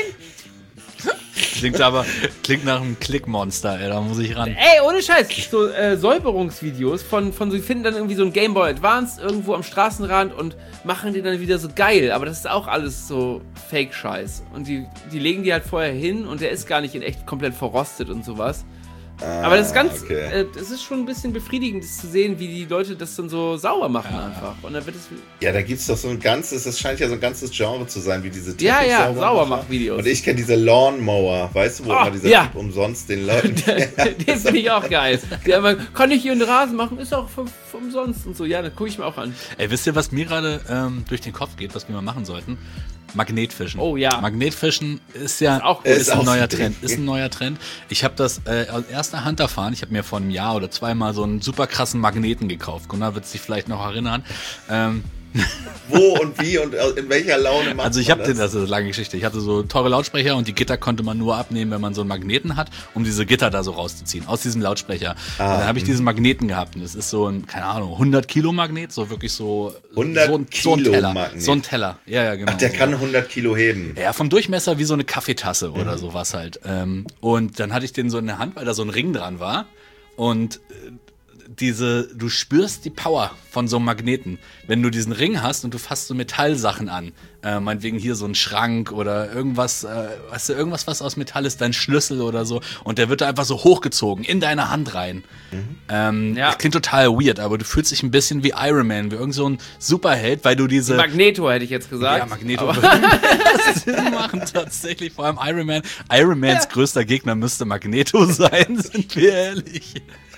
Klingt aber, klingt nach einem Klickmonster, ey, da muss ich ran. Ey, ohne Scheiß, so äh, Säuberungsvideos von, von so, die finden dann irgendwie so ein Game Boy Advance irgendwo am Straßenrand und machen die dann wieder so geil, aber das ist auch alles so Fake-Scheiß. Und die, die legen die halt vorher hin und der ist gar nicht in echt komplett verrostet und sowas. Aber das ist ganz, okay. äh, das ist schon ein bisschen befriedigend, das zu sehen, wie die Leute das dann so sauber machen einfach. Und dann wird es. Ja, da gibt es doch so ein ganzes, das scheint ja so ein ganzes Genre zu sein, wie diese Ja, ja, Teppichsaubermacher. Saubermach-Videos. Und ich kenne diese Lawnmower, weißt du, wo Oh, immer dieser ja. Typ umsonst den Leuten... Den finde ich auch geil. Die immer, kann ich hier einen Rasen machen? Ist auch für, für umsonst und so. Ja, das gucke ich mir auch an. Ey, wisst ihr, was mir gerade ähm, durch den Kopf geht, was wir mal machen sollten? Magnetfischen. Oh ja. Magnetfischen ist ja Ist auch gut. ist Ist ein auch neuer so ein Trend. Ding. Ist ein neuer Trend. Ich habe das äh, aus erster Hand erfahren. Ich habe mir vor einem Jahr oder zweimal so einen super krassen Magneten gekauft. Gunnar wird sich vielleicht noch erinnern. Ähm, Wo und wie und in welcher Laune macht Also ich man habe den, das ist eine lange Geschichte. Ich hatte so teure Lautsprecher und die Gitter konnte man nur abnehmen, wenn man so einen Magneten hat, um diese Gitter da so rauszuziehen aus diesem Lautsprecher. Ah, und dann habe ich diesen Magneten gehabt und es ist so ein, keine Ahnung, hundert Kilo Magnet, so wirklich so hundert so ein, so ein Kilo Teller, Magnet. so ein Teller. Ja, ja, genau. Ach, der so. kann hundert Kilo heben. Ja, vom Durchmesser wie so eine Kaffeetasse Mhm. oder sowas halt. Ähm, und dann hatte ich den so in der Hand, weil da so ein Ring dran war. Und äh, diese, du spürst die Power von so einem Magneten. Wenn du diesen Ring hast und du fasst so Metallsachen an, äh, meinetwegen hier so ein Schrank oder irgendwas, äh, weißt du, irgendwas, was aus Metall ist, dein Schlüssel oder so, und der wird da einfach so hochgezogen in deine Hand rein. Mhm. Ähm, Ja. Das klingt total weird, aber du fühlst dich ein bisschen wie Iron Man, wie irgend so ein Superheld, weil du diese... Magneto hätte ich jetzt gesagt. Ja, Magneto Aber- würde Sinn machen, tatsächlich. Vor allem Iron Man. Iron Mans größter Gegner müsste Magneto sein, sind wir ehrlich.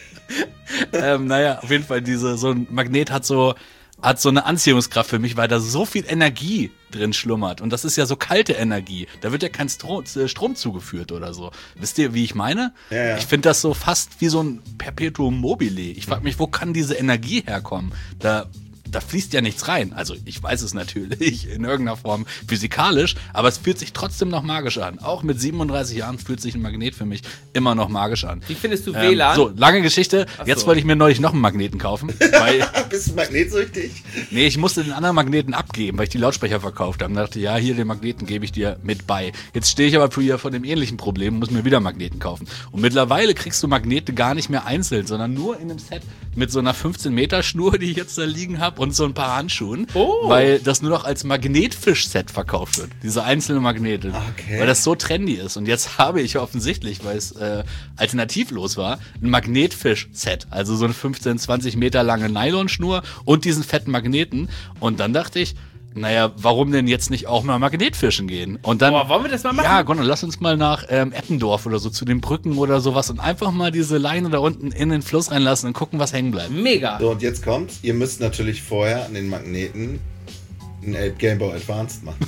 ähm, naja, auf jeden Fall, diese, so ein Magnet hat so, hat so eine Anziehungskraft für mich, weil da so viel Energie drin schlummert. Und das ist ja so kalte Energie. Da wird ja kein Strom, Strom zugeführt oder so. Wisst ihr, wie ich meine? Ja, ja. Ich finde das so fast wie so ein Perpetuum mobile. Ich frage mich, wo kann diese Energie herkommen? Da da fließt ja nichts rein. Also ich weiß es natürlich in irgendeiner Form physikalisch, aber es fühlt sich trotzdem noch magisch an. Auch mit siebenunddreißig Jahren fühlt sich ein Magnet für mich immer noch magisch an. Wie findest du Ähm, W L A N? so, lange Geschichte. Ach Jetzt so. wollte ich mir neulich noch einen Magneten kaufen. Weil, Bist du magnetsüchtig? nee, ich musste den anderen Magneten abgeben, weil ich die Lautsprecher verkauft habe. Und dachte, ja, hier den Magneten gebe ich dir mit bei. Jetzt stehe ich aber wieder vor dem ähnlichen Problem und muss mir wieder Magneten kaufen. Und mittlerweile kriegst du Magnete gar nicht mehr einzeln, sondern nur in einem Set mit so einer fünfzehn Meter Schnur, die ich jetzt da liegen habe und so ein paar Handschuhen. Oh. Weil das nur noch als Magnetfisch-Set verkauft wird. Diese einzelnen Magnete. Okay. Weil das so trendy ist. Und jetzt habe ich offensichtlich, weil es äh, alternativlos war, ein Magnetfisch-Set. Also so eine fünfzehn, zwanzig Meter lange Nylonschnur und diesen fetten Magneten. Und dann dachte ich, naja, warum denn jetzt nicht auch mal Magnetfischen gehen? Und dann, Boah, wollen wir das mal machen? Ja, Gunnar, lass uns mal nach ähm, Eppendorf oder so zu den Brücken oder sowas und einfach mal diese Leine da unten in den Fluss reinlassen und gucken, was hängen bleibt. Mega. So, und jetzt kommt's. Ihr müsst natürlich vorher an den Magneten einen Game Boy Advanced machen.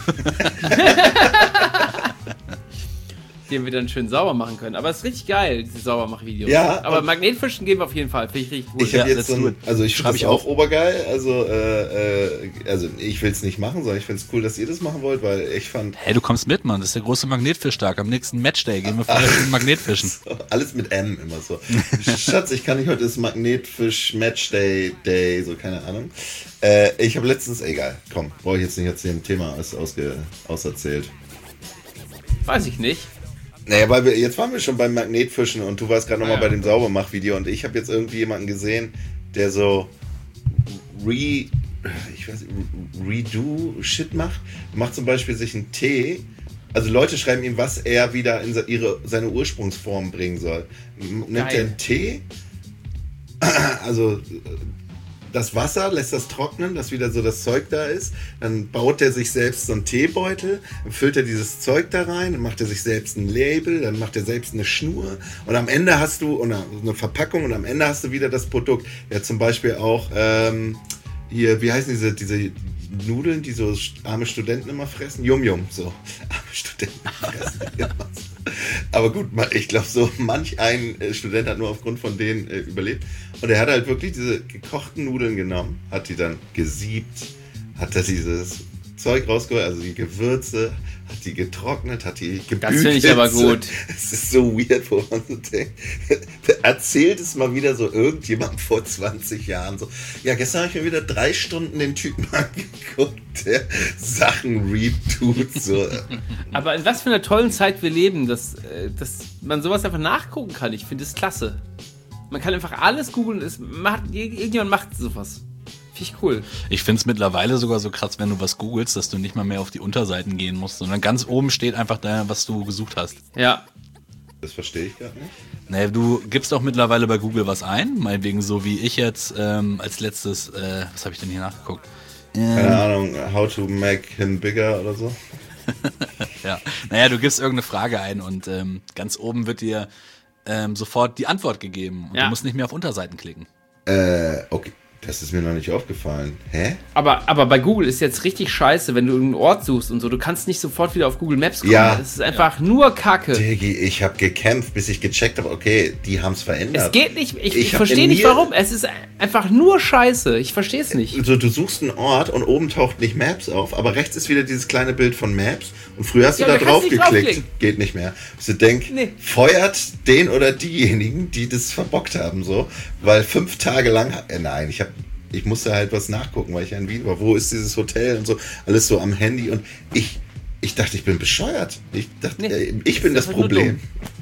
Den wir dann schön sauber machen können. Aber es ist richtig geil, diese Saubermach-Videos. Ja, aber und- Magnetfischen gehen wir auf jeden Fall. Finde ich richtig gut. Ich habe Ja, jetzt so let's do ein, it. also ich Schreib finde ich das auch auf. obergeil. Also, äh, äh, also ich will es nicht machen, sondern ich finde es cool, dass ihr das machen wollt, weil ich fand Hey, du kommst mit, Mann. Das ist der große Magnetfischtag. Am nächsten Matchday gehen wir vorher schön Magnetfischen. alles mit M immer so. Schatz, ich kann nicht heute ist Magnetfisch Match Day Day, so keine Ahnung. Äh, ich habe letztens, egal, komm, brauche ich jetzt nicht erzählen, Thema ist ausge, auserzählt. Weiß ich nicht. Naja, weil wir, jetzt waren wir schon beim Magnetfischen und du warst gerade nochmal Ah, ja. bei dem Saubermach-Video und ich habe jetzt irgendwie jemanden gesehen, der so re, ich weiß, Redo-Shit macht. Macht zum Beispiel sich einen Tee. Also Leute schreiben ihm, was er wieder in ihre, seine Ursprungsform bringen soll. M- Nimmt Geil. er einen Tee, also das Wasser, lässt das trocknen, dass wieder so das Zeug da ist. Dann baut er sich selbst so einen Teebeutel, dann füllt er dieses Zeug da rein, dann macht er sich selbst ein Label, dann macht er selbst eine Schnur und am Ende hast du eine, eine Verpackung und am Ende hast du wieder das Produkt. Er hat zum Beispiel auch ähm, hier, wie heißen diese, diese Nudeln, die so arme Studenten immer fressen? Yum Yum, so. Arme Studenten fressen. Genau. Aber gut, ich glaube, so manch ein äh, Student hat nur aufgrund von denen äh, überlebt. Und er hat halt wirklich diese gekochten Nudeln genommen, hat die dann gesiebt, hat da dieses Zeug rausgeholt, also die Gewürze, hat die getrocknet, hat die gebügelt. Das finde ich aber gut. Es ist so weird, wo man so denkt, erzählt es mal wieder so irgendjemandem vor zwanzig Jahren so, ja, gestern habe ich mir wieder drei Stunden den Typen angeguckt, der Sachen retut, so. Aber in was für einer tollen Zeit wir leben, dass, äh, dass man sowas einfach nachgucken kann. Ich finde es klasse. Man kann einfach alles googeln. Es macht, irgendjemand macht sowas. Finde ich cool. Ich finde es mittlerweile sogar so krass, wenn du was googelst, dass du nicht mal mehr auf die Unterseiten gehen musst, sondern ganz oben steht einfach da, was du gesucht hast. Ja. Das verstehe ich gar nicht. Naja, du gibst auch mittlerweile bei Google was ein, meinetwegen so wie ich jetzt ähm, als letztes, äh, was habe ich denn hier nachgeguckt? Keine Ahnung, how to make him bigger oder so. Ja, naja, du gibst irgendeine Frage ein und ähm, ganz oben wird dir ähm, sofort die Antwort gegeben und Ja. du musst nicht mehr auf Unterseiten klicken. Äh, okay. Das ist mir noch nicht aufgefallen. Hä? Aber, aber bei Google ist jetzt richtig scheiße, wenn du einen Ort suchst und so. Du kannst nicht sofort wieder auf Google Maps kommen. Ja. Es ist einfach nur Kacke. Diggi, ich habe gekämpft, bis ich gecheckt habe, okay, die haben es verändert. Es geht nicht. Ich, Ich ich hab verstehe in nicht mir- warum. Es ist einfach nur scheiße. Ich verstehe es nicht. Also du suchst einen Ort und oben taucht nicht Maps auf, aber rechts ist wieder dieses kleine Bild von Maps und früher hast du Ja, da da drauf kannst du nicht geklickt. draufklicken. Geht nicht mehr. Ich denk, Nee. feuert den oder diejenigen, die das verbockt haben, so, weil fünf Tage lang, äh, nein, ich habe ich musste halt was nachgucken, weil ich ja in Wien war. Wo ist dieses Hotel und so, alles so am Handy und ich ich dachte, ich bin bescheuert. Ich dachte, Nee, äh, ich bin ist das einfach nur Problem.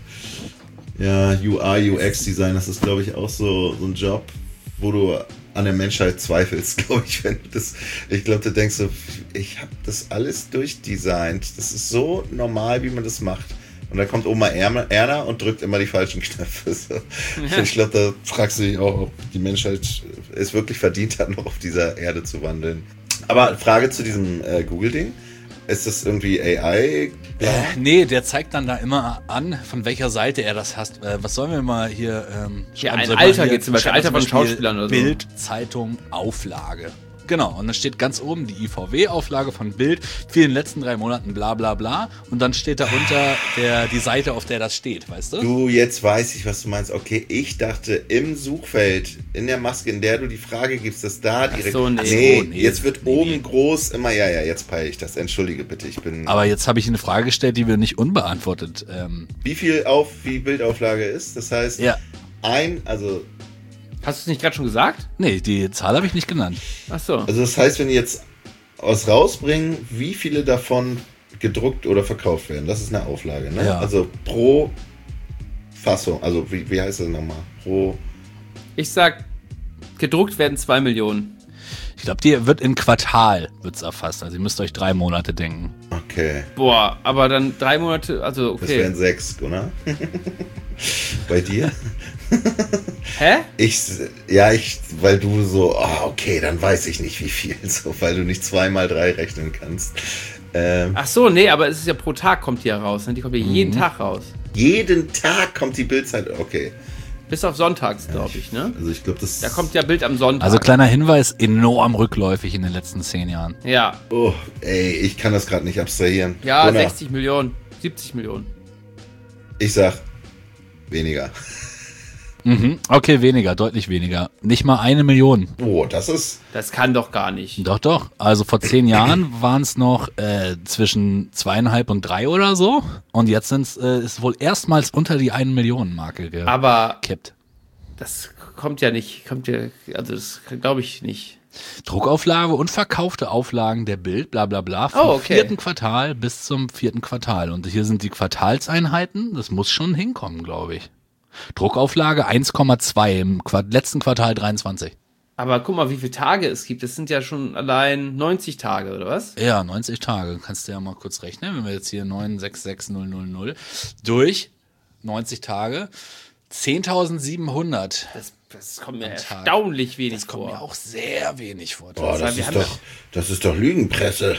Ja, U I, U X Design, das ist, glaube ich, auch so, so ein Job, wo du an der Menschheit zweifelst, glaube ich, wenn du das, ich glaube, du denkst so, ich habe das alles durchdesignt, das ist so normal, wie man das macht. Und dann kommt Oma Erna und drückt immer die falschen Knöpfe. So. Ja. Ich glaube, da fragst du dich auch, ob die Menschheit es wirklich verdient hat, noch auf dieser Erde zu wandeln. Aber Frage zu diesem äh, Google-Ding. Ist das irgendwie A I? Äh, nee, der zeigt dann da immer an, von welcher Seite er das hast. Äh, was sollen wir mal hier ähm, Ja, schreiben? ein Soll man Alter hier- geht zum Beispiel, schreiben wir Alter von Schauspielern oder so. Bild, Zeitung, Auflage. Genau, und dann steht ganz oben die I V W-Auflage von Bild für den letzten drei Monaten bla bla bla. Und dann steht da unter der, die Seite, auf der das steht, weißt du? Du, jetzt weiß ich, was du meinst. Okay, ich dachte im Suchfeld, in der Maske, in der du die Frage gibst, dass da direkt... Ach so, nee. nee, nee, jetzt wird nee, oben nee. groß immer... Ja, ja, jetzt peile ich das. Entschuldige bitte, ich bin... Aber jetzt habe ich eine Frage gestellt, die wir nicht unbeantwortet. Ähm, Wie viel auf, wie Bildauflage ist? Das heißt, ja. ein, also... Hast du es nicht gerade schon gesagt? Nee, die Zahl habe ich nicht genannt. Ach so. Also das heißt, wenn die jetzt was rausbringen, wie viele davon gedruckt oder verkauft werden? Das ist eine Auflage, ne? Ja. Also pro Fassung, also wie, wie heißt das nochmal? Pro... Ich sag, gedruckt werden zwei Millionen. Ich glaube, die wird in Quartal wird's erfasst. Also ihr müsst euch drei Monate denken. Okay, Boah, aber dann drei Monate, also das wären okay. sechs, oder? Bei dir? Hä? Ich, ja, ich, weil du so, oh, okay, dann weiß ich nicht wie viel, so, weil du nicht zwei mal drei rechnen kannst. Ähm, Ach so, nee, aber es ist ja pro Tag kommt die ja raus. Ne? Die kommt ja jeden Tag raus. jeden Tag kommt die Bildzeit, okay. Bis auf sonntags, glaube ich, ne? Also ich glaube, das... Da kommt ja Bild am Sonntag. Also kleiner Hinweis, enorm rückläufig in den letzten zehn Jahren. Ja, Oh, ey, ich kann das gerade nicht abstrahieren. ja, Gunnar, sechzig Millionen, siebzig Millionen. ich sag, weniger. Mhm. Okay, weniger, deutlich weniger. Nicht mal eine Million. Oh, das ist... Das kann doch gar nicht. Doch, doch. Also vor zehn Jahren waren es noch äh, zwischen zweieinhalb und drei oder so. Und jetzt sind's, äh, ist wohl erstmals unter die eine Million Marke Aber gekippt. das kommt ja nicht, kommt ja, also das glaube ich nicht. Druckauflage und verkaufte Auflagen der Bild, bla bla bla, vom Oh, okay. vierten Quartal bis zum vierten Quartal. Und hier sind die Quartalseinheiten. Das muss schon hinkommen, glaube ich. Druckauflage eins Komma zwei im Quart- letzten Quartal dreiundzwanzig. Aber guck mal, wie viele Tage es gibt. Das sind ja schon allein neunzig Tage, oder was? Ja, neunzig Tage. Kannst du ja mal kurz rechnen, wenn wir jetzt hier neun sechs sechs null null null durch neunzig Tage, zehntausendsiebenhundert. Das, das kommt mir Tag. erstaunlich wenig Das kommt vor. mir auch sehr wenig vor. Boah, das wir ist haben doch, das ist doch Lügenpresse.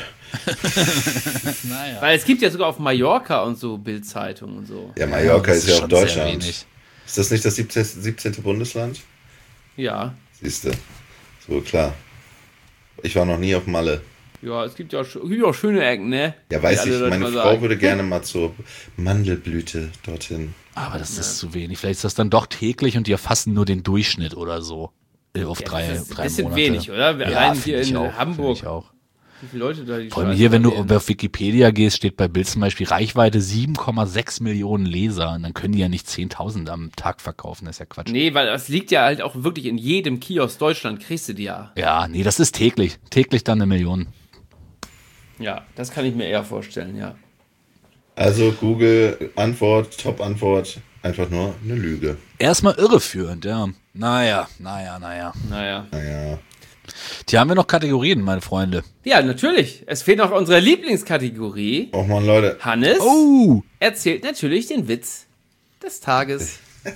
Naja. Weil es gibt ja sogar auf Mallorca und so Bildzeitungen und so. Ja, Mallorca das ist ja auch schon sehr Deutschland. wenig. Ist das nicht das siebzehnte. siebzehnte Bundesland? Ja. Siehste. So, klar. Ich war noch nie auf Malle. Ja, es gibt ja auch, sch- gibt ja auch schöne Ecken, ne? Ja, weiß Wie alle ich, Leute meine mal Frau sagen. würde gerne mal zur Mandelblüte dorthin. Aber das ist zu wenig. Vielleicht ist das dann doch täglich und die erfassen nur den Durchschnitt oder so. Äh, Auf Ja, drei, das ist ein drei bisschen Monate. wenig, oder? Wir Ja, allein find hier ich in auch, Hamburg. find ich auch. Wie viele Leute da die Vor allem Scheiße hier, wenn du wählen. auf Wikipedia gehst, steht bei Bild zum Beispiel Reichweite sieben Komma sechs Millionen Leser. Und dann können die ja nicht zehntausend am Tag verkaufen. Das ist ja Quatsch. Nee, weil das liegt ja halt auch wirklich in jedem Kiosk Deutschland, kriegst du die ja. Ja, nee, das ist täglich. Täglich dann eine Million. Ja, das kann ich mir eher vorstellen, ja. Also Google, Antwort, Top-Antwort, einfach nur eine Lüge. Erstmal irreführend, ja. Naja, naja, naja. Naja. Naja. Hier haben wir noch Kategorien, meine Freunde. Ja, natürlich. Es fehlt noch unsere Lieblingskategorie. Och man, Leute. Hannes Oh! erzählt natürlich den Witz des Tages.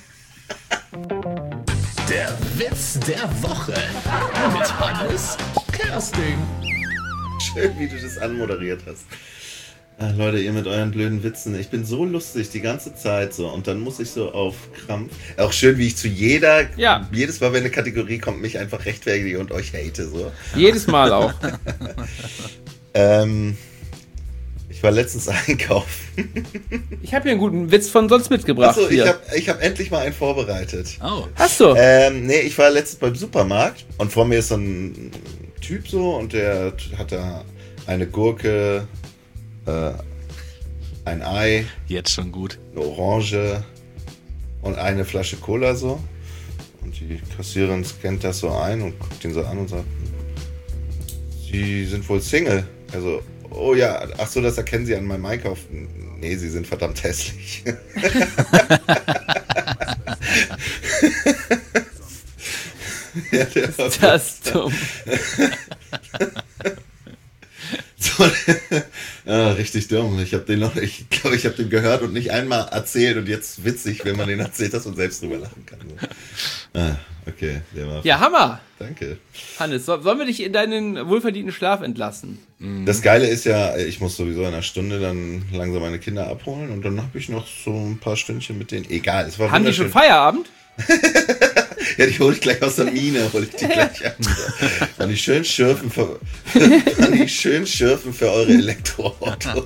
Der Witz der Woche mit Hannes Kersting. Schön, wie du das anmoderiert hast. Ah, Leute, ihr mit euren blöden Witzen. Ich bin so lustig die ganze Zeit so. Und dann muss ich so auf Krampf. Auch schön, wie ich zu jeder, Ja. jedes Mal, wenn eine Kategorie kommt, mich einfach rechtfertige und euch hate. So. Jedes Mal auch. Ähm, ich war letztens einkaufen. Ich habe hier einen guten Witz von sonst mitgebracht. Achso, ich hier. habe ich hab endlich mal einen vorbereitet. Oh. Hast du? Ähm, nee, ich war letztens beim Supermarkt und vor mir ist so ein Typ so und der hat da eine Gurke, äh, ein Ei, Jetzt schon gut. eine Orange und eine Flasche Cola so. Und die Kassiererin scannt das so ein und guckt ihn so an und sagt, Sie sind wohl Single. Also, oh ja, ach so, das erkennen Sie an meinem Einkauf. Nee, Sie sind verdammt hässlich. Ja, der war Das ist dumm. so, ja, richtig dumm. Ich habe den noch, ich glaube, ich habe den gehört und nicht einmal erzählt und jetzt witzig, wenn man den erzählt, dass man selbst drüber lachen kann. So. Ah, okay, der war. Ja, Hammer. Danke. Hannes, so, sollen wir dich in deinen wohlverdienten Schlaf entlassen? Das Geile ist ja, ich muss sowieso in einer Stunde dann langsam meine Kinder abholen und dann habe ich noch so ein paar Stündchen mit denen. Egal, es war Haben die schon wunderschön. Feierabend? Ja, die hole ich gleich aus der Mine, hole ich die gleich an. Kann ich schön schürfen für, kann ich schön schürfen für eure Elektroautos.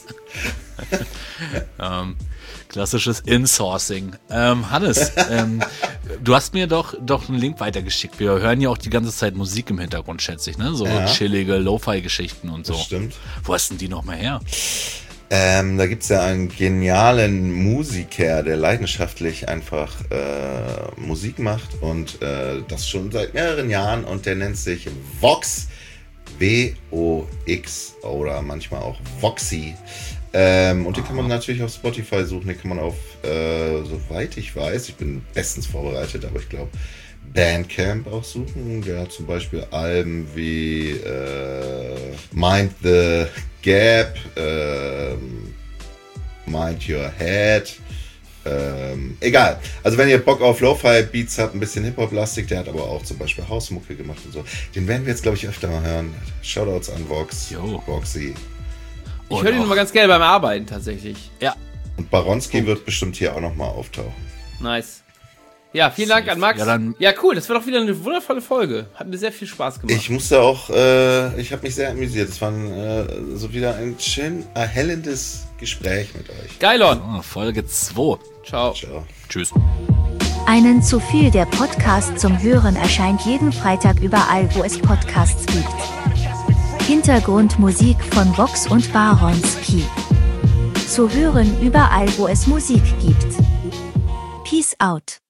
ähm, klassisches Insourcing. Ähm, Hannes, ähm, du hast mir doch, doch einen Link weitergeschickt. Wir hören ja auch die ganze Zeit Musik im Hintergrund, schätze ich, ne? So ja. chillige Lo-Fi-Geschichten und so. Das stimmt. Wo hast denn die noch mal her? Ähm, da gibt's ja einen genialen Musiker, der leidenschaftlich einfach äh, Musik macht und äh, das schon seit mehreren Jahren und der nennt sich Vox, W O X oder manchmal auch Voxy. Ähm, und den kann man natürlich auf Spotify suchen, den kann man auf, äh, soweit ich weiß, ich bin bestens vorbereitet, aber ich glaube Bandcamp auch suchen. Der hat zum Beispiel Alben wie äh, Mind the Gap, ähm, Mind Your Head, ähm, egal. Also wenn ihr Bock auf Lo-Fi-Beats habt, ein bisschen Hip-Hop-lastig, der hat aber auch zum Beispiel Hausmucke gemacht und so. Den werden wir jetzt, glaube ich, öfter mal hören. Shoutouts an Vox, Jo. Voxy. Ich höre den immer ganz gerne beim Arbeiten tatsächlich. Ja. Und Baronski wird bestimmt hier auch nochmal auftauchen. Nice. Ja, vielen Dank an Max. Ja, dann- Ja, cool, das war doch wieder eine wundervolle Folge. Hat mir sehr viel Spaß gemacht. Ich musste auch, äh, ich habe mich sehr amüsiert. Es war ein, äh, so wieder ein schön erhellendes Gespräch mit euch. Geilon. Oh, Folge zwei. Ciao. Ciao. Tschüss. Einen zu viel, der Podcast zum Hören erscheint jeden Freitag überall, wo es Podcasts gibt. Hintergrundmusik von Vox und Baronski. Zu hören überall, wo es Musik gibt. Peace out.